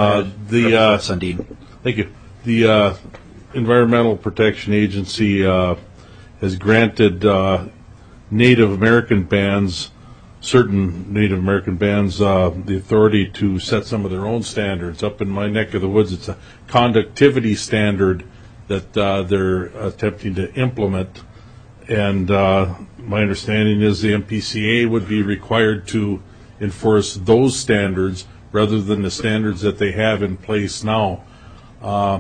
B: Thank you. The Environmental Protection Agency has granted Native American bands, certain Native American bands, the authority to set some of their own standards. Up in my neck of the woods, it's a conductivity standard that they're attempting to implement, and my understanding is the MPCA would be required to enforce those standards rather than the standards that they have in place now. I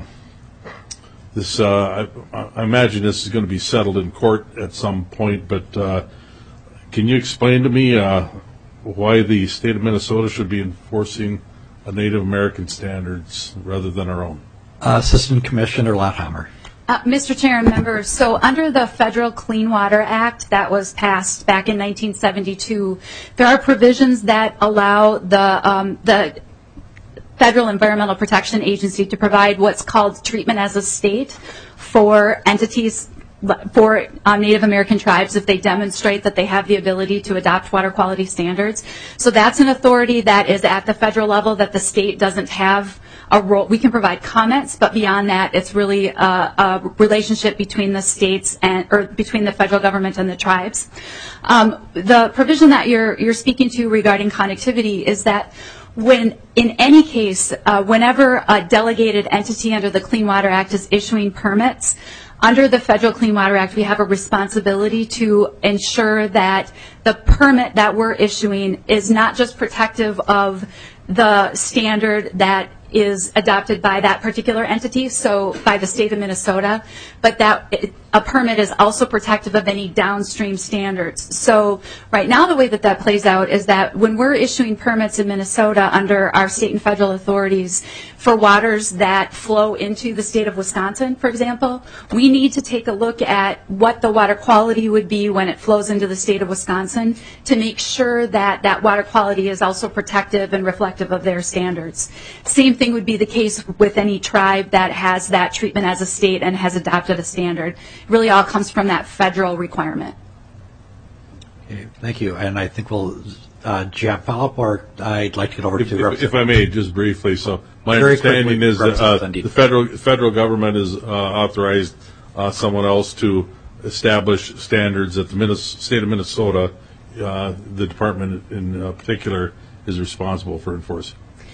B: imagine this is going to be settled in court at some point, but can you explain to me why the state of Minnesota should be enforcing Native American standards rather than our own?
A: Assistant Commissioner Lothhammer.
K: Mr. Chair and members, so under the Federal Clean Water Act that was passed back in 1972, there are provisions that allow the Federal Environmental Protection Agency to provide what's called treatment as a state for entities, for Native American tribes if they demonstrate that they have the ability to adopt water quality standards. So that's an authority that is at the federal level that the state doesn't have a role. We can provide comments, but beyond that, it's really a relationship between the states or between the federal government and the tribes. The provision that you're speaking to regarding connectivity is that when, in any case, whenever a delegated entity under the Clean Water Act is issuing permits, under the Federal Clean Water Act, we have a responsibility to ensure that the permit that we're issuing is not just protective of the standard that is adopted by that particular entity, so by the state of Minnesota, but that a permit is also protective of any downstream standards. So right now the way that that plays out is that when we're issuing permits in Minnesota under our state and federal authorities for waters that flow into the state of Wisconsin, for example, we need to take a look at what the water quality would be when it flows into the state of Wisconsin to make sure that that water quality is also protective and reflective of their standards. Same thing would be the case with any tribe that has that treatment as a state and has adopted a standard. It really all comes from that federal requirement.
A: Okay, thank you. And I think we'll, Jeff, follow up, or I'd like to get over to
B: If I may, just briefly. So my understanding is that the federal government has authorized someone else to establish standards that the state of Minnesota, the department in particular, is responsible for enforcing.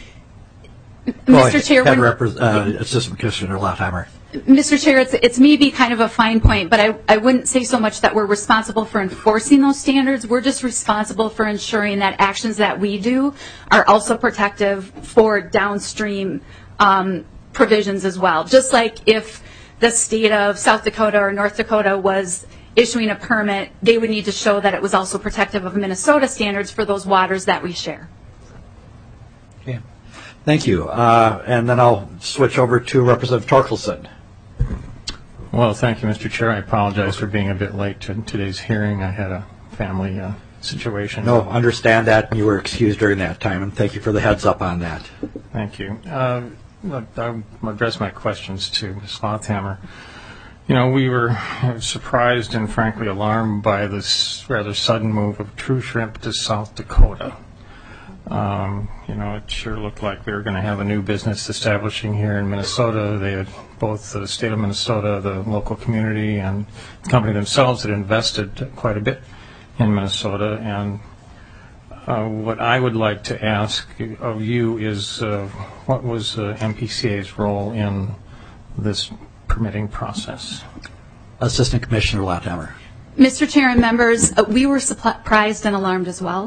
K: Mr. Chair,
A: Assistant Commissioner Lothhammer.
K: Mr. Chair, it's maybe kind of a fine point, but I wouldn't say so much that we're responsible for enforcing those standards. We're just responsible for ensuring that actions that we do are also protective for downstream provisions as well. Just like if the state of South Dakota or North Dakota was issuing a permit, they would need to show that it was also protective of Minnesota standards for those waters that we share.
A: Okay. Thank you. And then I'll switch over to Representative Torkelson.
P: Well, thank you, Mr. Chair. I apologize for being a bit late to today's hearing. I had a family situation.
A: No, understand that, and you were excused during that time, and thank you for the heads up on that.
P: Thank you. I'll address my questions to Ms. Lothhammer. You know, we were surprised and frankly alarmed by this rather sudden move of True Shrimp to South Dakota. You know, it sure looked like we were going to have a new business establishing here in Minnesota. They had both the state of Minnesota, the local community, and the company themselves had invested quite a bit in Minnesota. And what I would like to ask of you is what was MPCA's role in this permitting process?
A: Assistant Commissioner Lotthammer.
K: Mr. Chair and members, we were surprised and alarmed as well.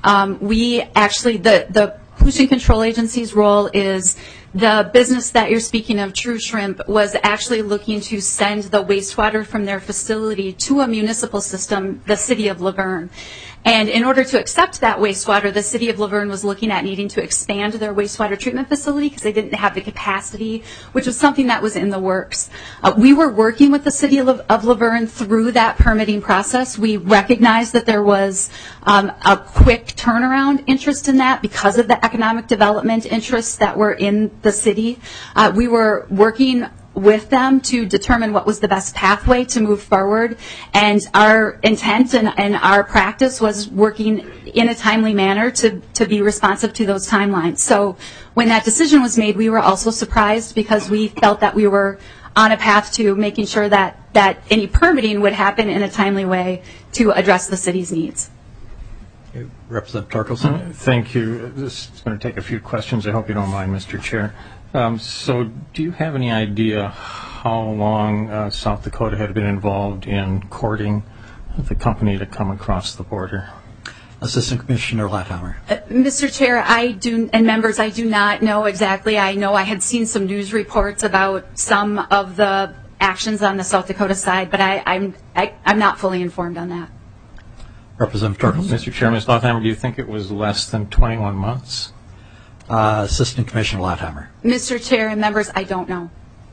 K: We actually, the Pollution Control Agency's role is the business that you're speaking of, True Shrimp, was actually looking to send the wastewater from their facility to a municipal system, the City of Laverne. And in order to accept that wastewater, the City of Laverne was looking at needing to expand their wastewater treatment facility because they didn't have the capacity, which was something that was in the works. We were working with the City of Laverne through that permitting process. We recognized that there was a quick turnaround interest in that because of the economic development interests that were in the city. We were working with them to determine what was the best pathway to move forward, and our intent and our practice was working in a timely manner to be responsive to those timelines. So when that decision was made, we were also surprised because we felt that we were on a path to making sure that any permitting would happen in a timely way to address the city's needs.
A: Representative Torkelson.
P: Thank you. This is going to take a few questions. I hope you don't mind, Mr. Chair. So do you have any idea how long South Dakota had been involved in courting the company to come across the border?
A: Assistant Commissioner Lotthammer.
K: Mr. Chair, and members, I do not know exactly. I know I had seen some news reports about some of the actions on the South Dakota side, but I'm not fully informed on that.
A: Representative Torkelson.
P: Mr. Chair, Ms. Lotthammer, do you think it was less than 21 months?
A: Assistant Commissioner Lotthammer.
K: Mr. Chair and members, I don't know.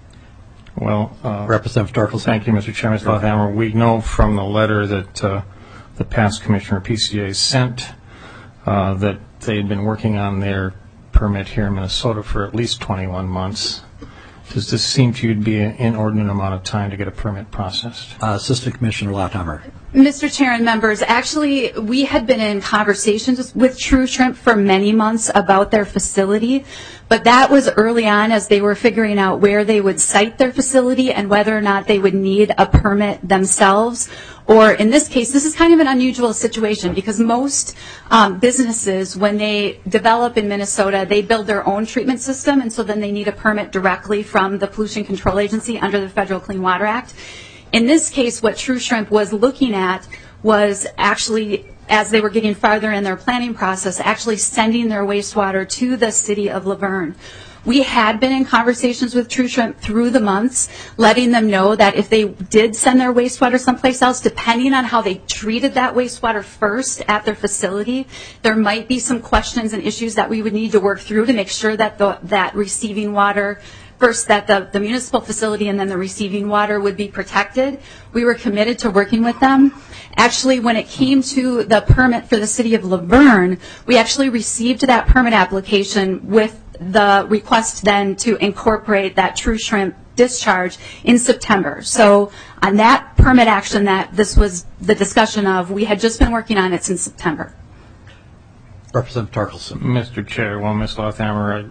P: Well,
A: Representative Torkelson.
P: Thank you, Mr. Chair, Ms. Lotthammer. We know from the letter that the past commissioner PCA sent that they had been working on their permit here in Minnesota for at least 21 months. Does this seem to you to be an inordinate amount of time to get a permit processed?
A: Assistant Commissioner Lotthammer.
K: Mr. Chair and members, actually, we had been in conversations with True Shrimp for many months about their facility, but that was early on as they were figuring out where they would site their facility and whether or not they would need a permit themselves. Or in this case, this is kind of an unusual situation because most businesses, when they develop in Minnesota, they build their own treatment system, and so then they need a permit directly from the Pollution Control Agency under the Federal Clean Water Act. In this case, what True Shrimp was looking at was actually, as they were getting farther in their planning process, actually sending their wastewater to the City of Laverne. We had been in conversations with True Shrimp through the months, letting them know that if they did send their wastewater someplace else, depending on how they treated that wastewater first at their facility, there might be some questions and issues that we would need to work through to make sure that that receiving water, first that the municipal facility and then the receiving water would be protected. We were committed to working with them. Actually, when it came to the permit for the City of Laverne, we actually received that permit application with the request then to incorporate that True Shrimp discharge in September. So on that permit action that this was the discussion of, we had just been working on it since September.
A: Representative Torkelson.
P: Mr. Chair, well, Ms. Lotthammer,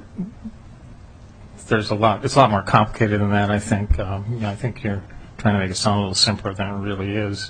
P: it's a lot more complicated than that, I think. I think you're trying to make it sound a little simpler than it really is.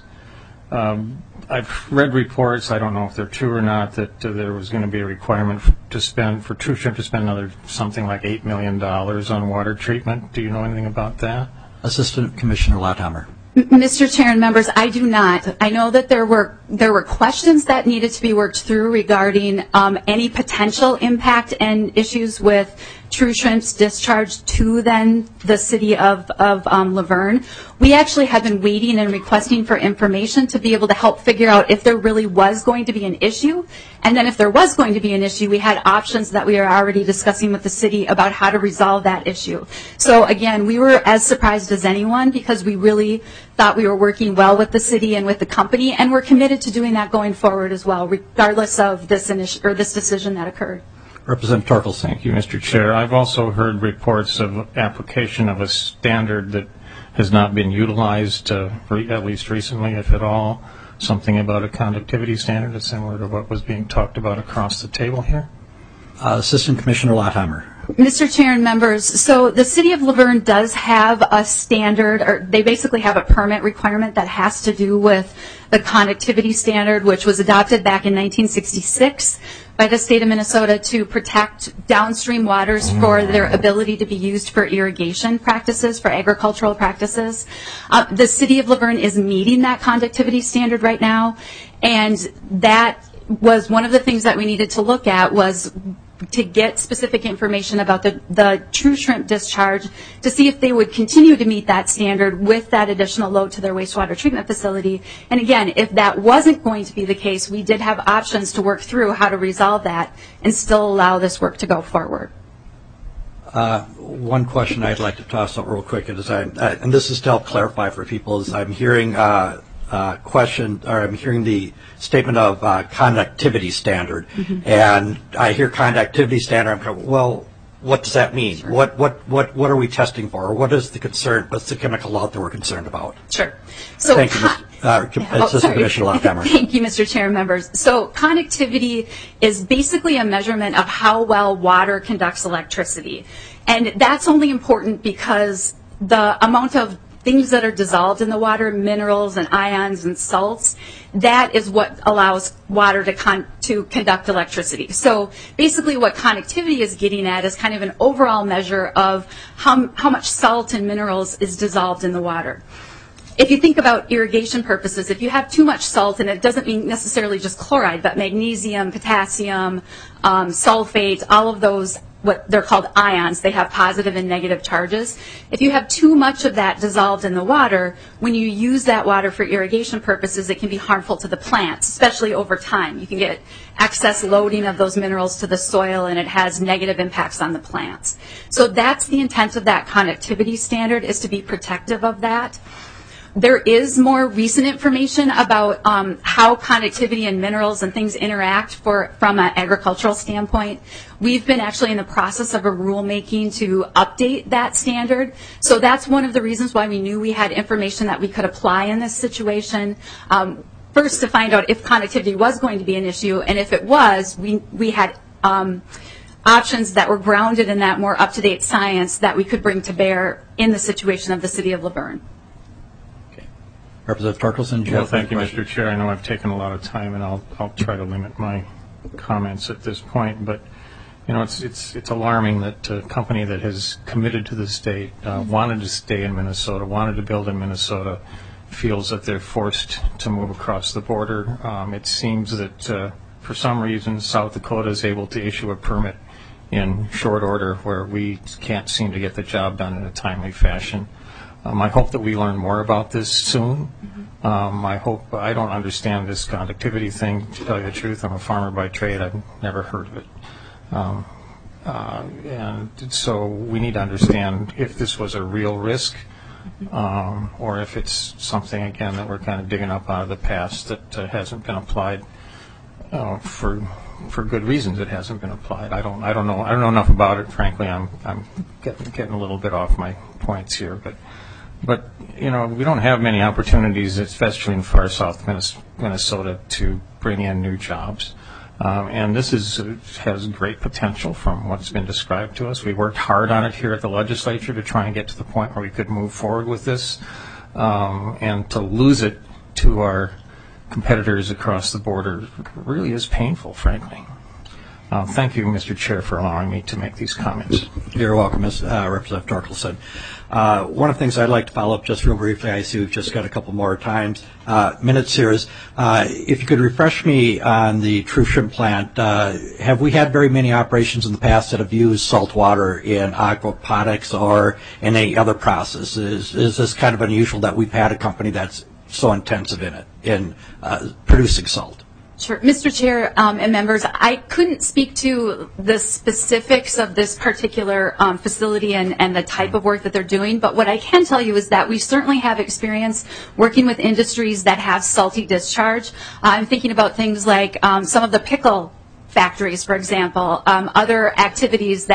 P: I've read reports, I don't know if they're true or not, that there was going to be a requirement for True Shrimp to spend another something like $8 million on water treatment. Do you know anything about that?
A: Assistant Commissioner Lotthammer.
K: Mr. Chair and members, I do not. I know that there were questions that needed to be worked through regarding any potential impact and issues with True Shrimp's discharge to then the City of Laverne. We actually have been waiting and requesting for information to be able to help figure out if there really was going to be an issue. And then if there was going to be an issue, we had options that we are already discussing with the city about how to resolve that issue. So again, we were as surprised as anyone because we really thought we were working well with the city and with the company, and we're committed to doing that going forward as well, regardless of this decision that occurred.
A: Representative Torkelson.
P: Thank you, Mr. Chair. I've also heard reports of application of a standard that has not been utilized, at least recently, if at all, something about a conductivity standard that's similar to what was being talked about across the table here.
A: Assistant Commissioner Lotheimer.
K: Mr. Chair and members, so the City of Laverne does have a standard, or they basically have a permit requirement that has to do with the connectivity standard, which was adopted back in 1966 by the state of Minnesota to protect downstream waters for their ability to be used for irrigation practices, for agricultural practices. The City of Laverne is meeting that conductivity standard right now, and that was one of the things that we needed to look at was to get specific information about the true shrimp discharge to see if they would continue to meet that standard with that additional load to their wastewater treatment facility. And again, if that wasn't going to be the case, we did have options to work through how to resolve that and still allow this work to go forward.
A: One question I'd like to toss out real quick is, and this is to help clarify for people, is I'm hearing I'm hearing the statement of conductivity standard, and I hear conductivity standard. I'm going, well, what does that mean? Sure. What are we testing for? Or what is the concern? What's the chemical load that we're concerned about?
K: Sure. So
A: thank you, Assistant Commissioner Lotheimer.
K: Thank you, Mr. Chair and members. So conductivity is basically a measurement of how well water conducts electricity, and that's only important because the amount of things that are dissolved in the water, minerals and ions and salts, that is what allows water to conduct electricity. So basically what conductivity is getting at is kind of an overall measure of how much salt and minerals is dissolved in the water. If you think about irrigation purposes, if you have too much salt, and it doesn't mean necessarily just chloride, but magnesium, potassium, sulfate, all of those, what they're called ions, they have positive and negative charges. If you have too much of that dissolved in the water, when you use that water for irrigation purposes, it can be harmful to the plants, especially over time. You can get excess loading of those minerals to the soil, and it has negative impacts on the plants. So that's the intent of that conductivity standard, is to be protective of that. There is more recent information about how conductivity and minerals and things interact from an agricultural standpoint. We've been actually in the process of a rulemaking to update that standard. So that's one of the reasons why we knew we had information that we could apply in this situation. First, to find out if conductivity was going to be an issue, and if it was, we had options that were grounded in that more up-to-date science that we could bring to bear in the situation of the City of Laverne.
A: Representative Torkelson.
P: Well, thank you, Mr. Chair. I know I've taken a lot of time, and I'll try to limit my comments at this point. But you know, it's alarming that a company that has committed to the state, wanted to stay in Minnesota, wanted to build in Minnesota, feels that they're forced to move across the border. It seems that for some reason South Dakota is able to issue a permit in short order, where we can't seem to get the job done in a timely fashion. I hope that we learn more about this soon. I don't understand this conductivity thing, to tell you the truth. I'm a farmer by trade. I've never heard of it. And so we need to understand if this was a real risk, or if it's something, again, that we're kind of digging up out of the past that hasn't been applied for good reasons. It hasn't been applied. I don't know enough about it. Frankly, I'm getting a little bit off my points here, but you know, we don't have many opportunities, especially in far south Minnesota, to bring in new jobs. And this has great potential from what's been described to us. We worked hard on it here at the legislature to try and get to the point where we could move forward with this, and to lose it to our competitors across the border really is painful, frankly. Thank you, Mr. Chair, for allowing me to make these comments.
A: You're welcome, Representative Torkelson. One of the things I'd like to follow up just real briefly, I see we've just got a couple more minutes here, is if you could refresh me on the True Shrimp plant. Have we had very many operations in the past that have used salt water in aquaponics or in any other process? Is this kind of unusual that we've had a company that's so intensive in producing salt?
K: Sure. Mr. Chair and members, I couldn't speak to the specifics of this particular facility and the type of work that they're doing, but what I can tell you is that we certainly have experience working with industries that have salty discharge. I'm thinking about things like some of the pickle factories, for example, other activities that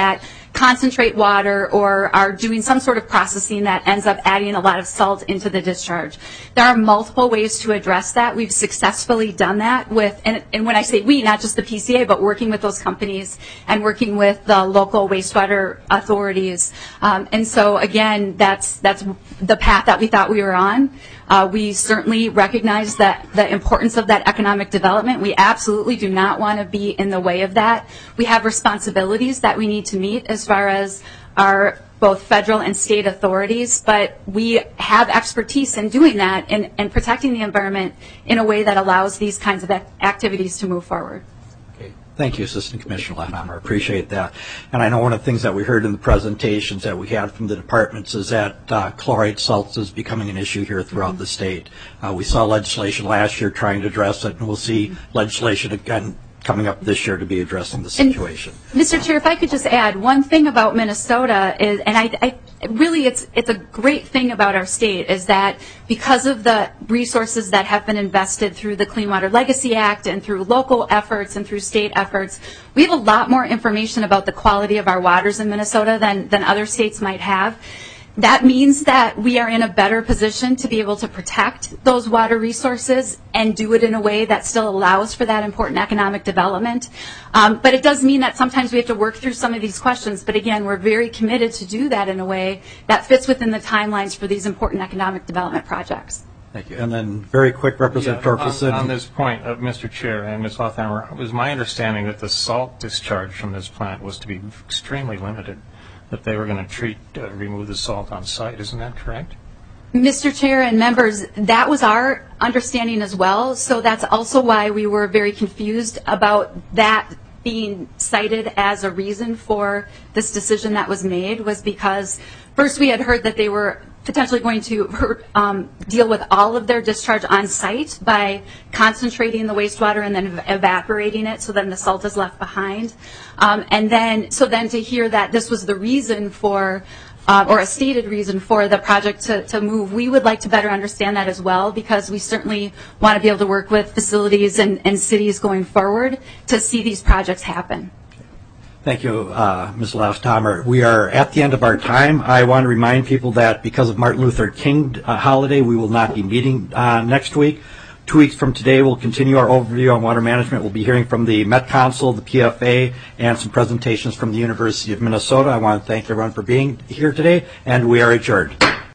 K: concentrate water or are doing some sort of processing that ends up adding a lot of salt into the discharge. There are multiple ways to address that. We've successfully done that with, and when I say we, not just the PCA, but working with those companies and working with the local wastewater authorities. And so again, that's the path that we thought we were on. We certainly recognize that the importance of that economic development. We absolutely do not want to be in the way of that. We have responsibilities that we need to meet as far as our both federal and state authorities, but we have expertise in doing that and protecting the environment in a way that allows these kinds of activities to move forward.
A: Thank you, Assistant Commissioner Lafhammer. I appreciate that. And I know one of the things that we heard in the presentations that we had from the departments is that chloride salts is becoming an issue here throughout the state. We saw legislation last year trying to address it, and we'll see legislation again coming up this year to be addressing the situation.
K: And, Mr. Chair, if I could just add one thing about Minnesota is, and I really it's a great thing about our state is that because of the resources that have been invested through the Clean Water Legacy Act and through local efforts and through state efforts, we have a lot more information about the quality of our waters in Minnesota than other states might have. That means that we are in a better position to be able to protect those water resources and do it in a way that still allows for that important economic development. But it does mean that sometimes we have to work through some of these questions. But again, we're very committed to do that in a way that fits within the timelines for these important economic development projects.
A: Thank you. And then very quick, Representative Torkelson.
P: On this point, Mr. Chair and Ms. Lafhammer, it was my understanding that the salt discharge from this plant was to be extremely limited, that they were going to remove the salt on site. Isn't that correct?
K: Mr. Chair and members, that was our understanding as well. So that's also why we were very confused about that being cited as a reason for this decision that was made, was because first we had heard that they were potentially going to deal with all of their discharge on site by concentrating the wastewater and then evaporating it, so then the salt is left behind. And then to hear that this was the reason for, or a stated reason for the project to move, we would like to better understand that as well, because we certainly want to be able to work with facilities and cities going forward to see these projects happen.
A: Thank you, Ms. Lafhammer. We are at the end of our time. I want to remind people that because of Martin Luther King holiday, we will not be meeting next week. 2 weeks from today, we'll continue our overview on water management. We'll be hearing from the Met Council, the PFA, and some presentations from the University of Minnesota. I want to thank everyone for being here today, and we are adjourned.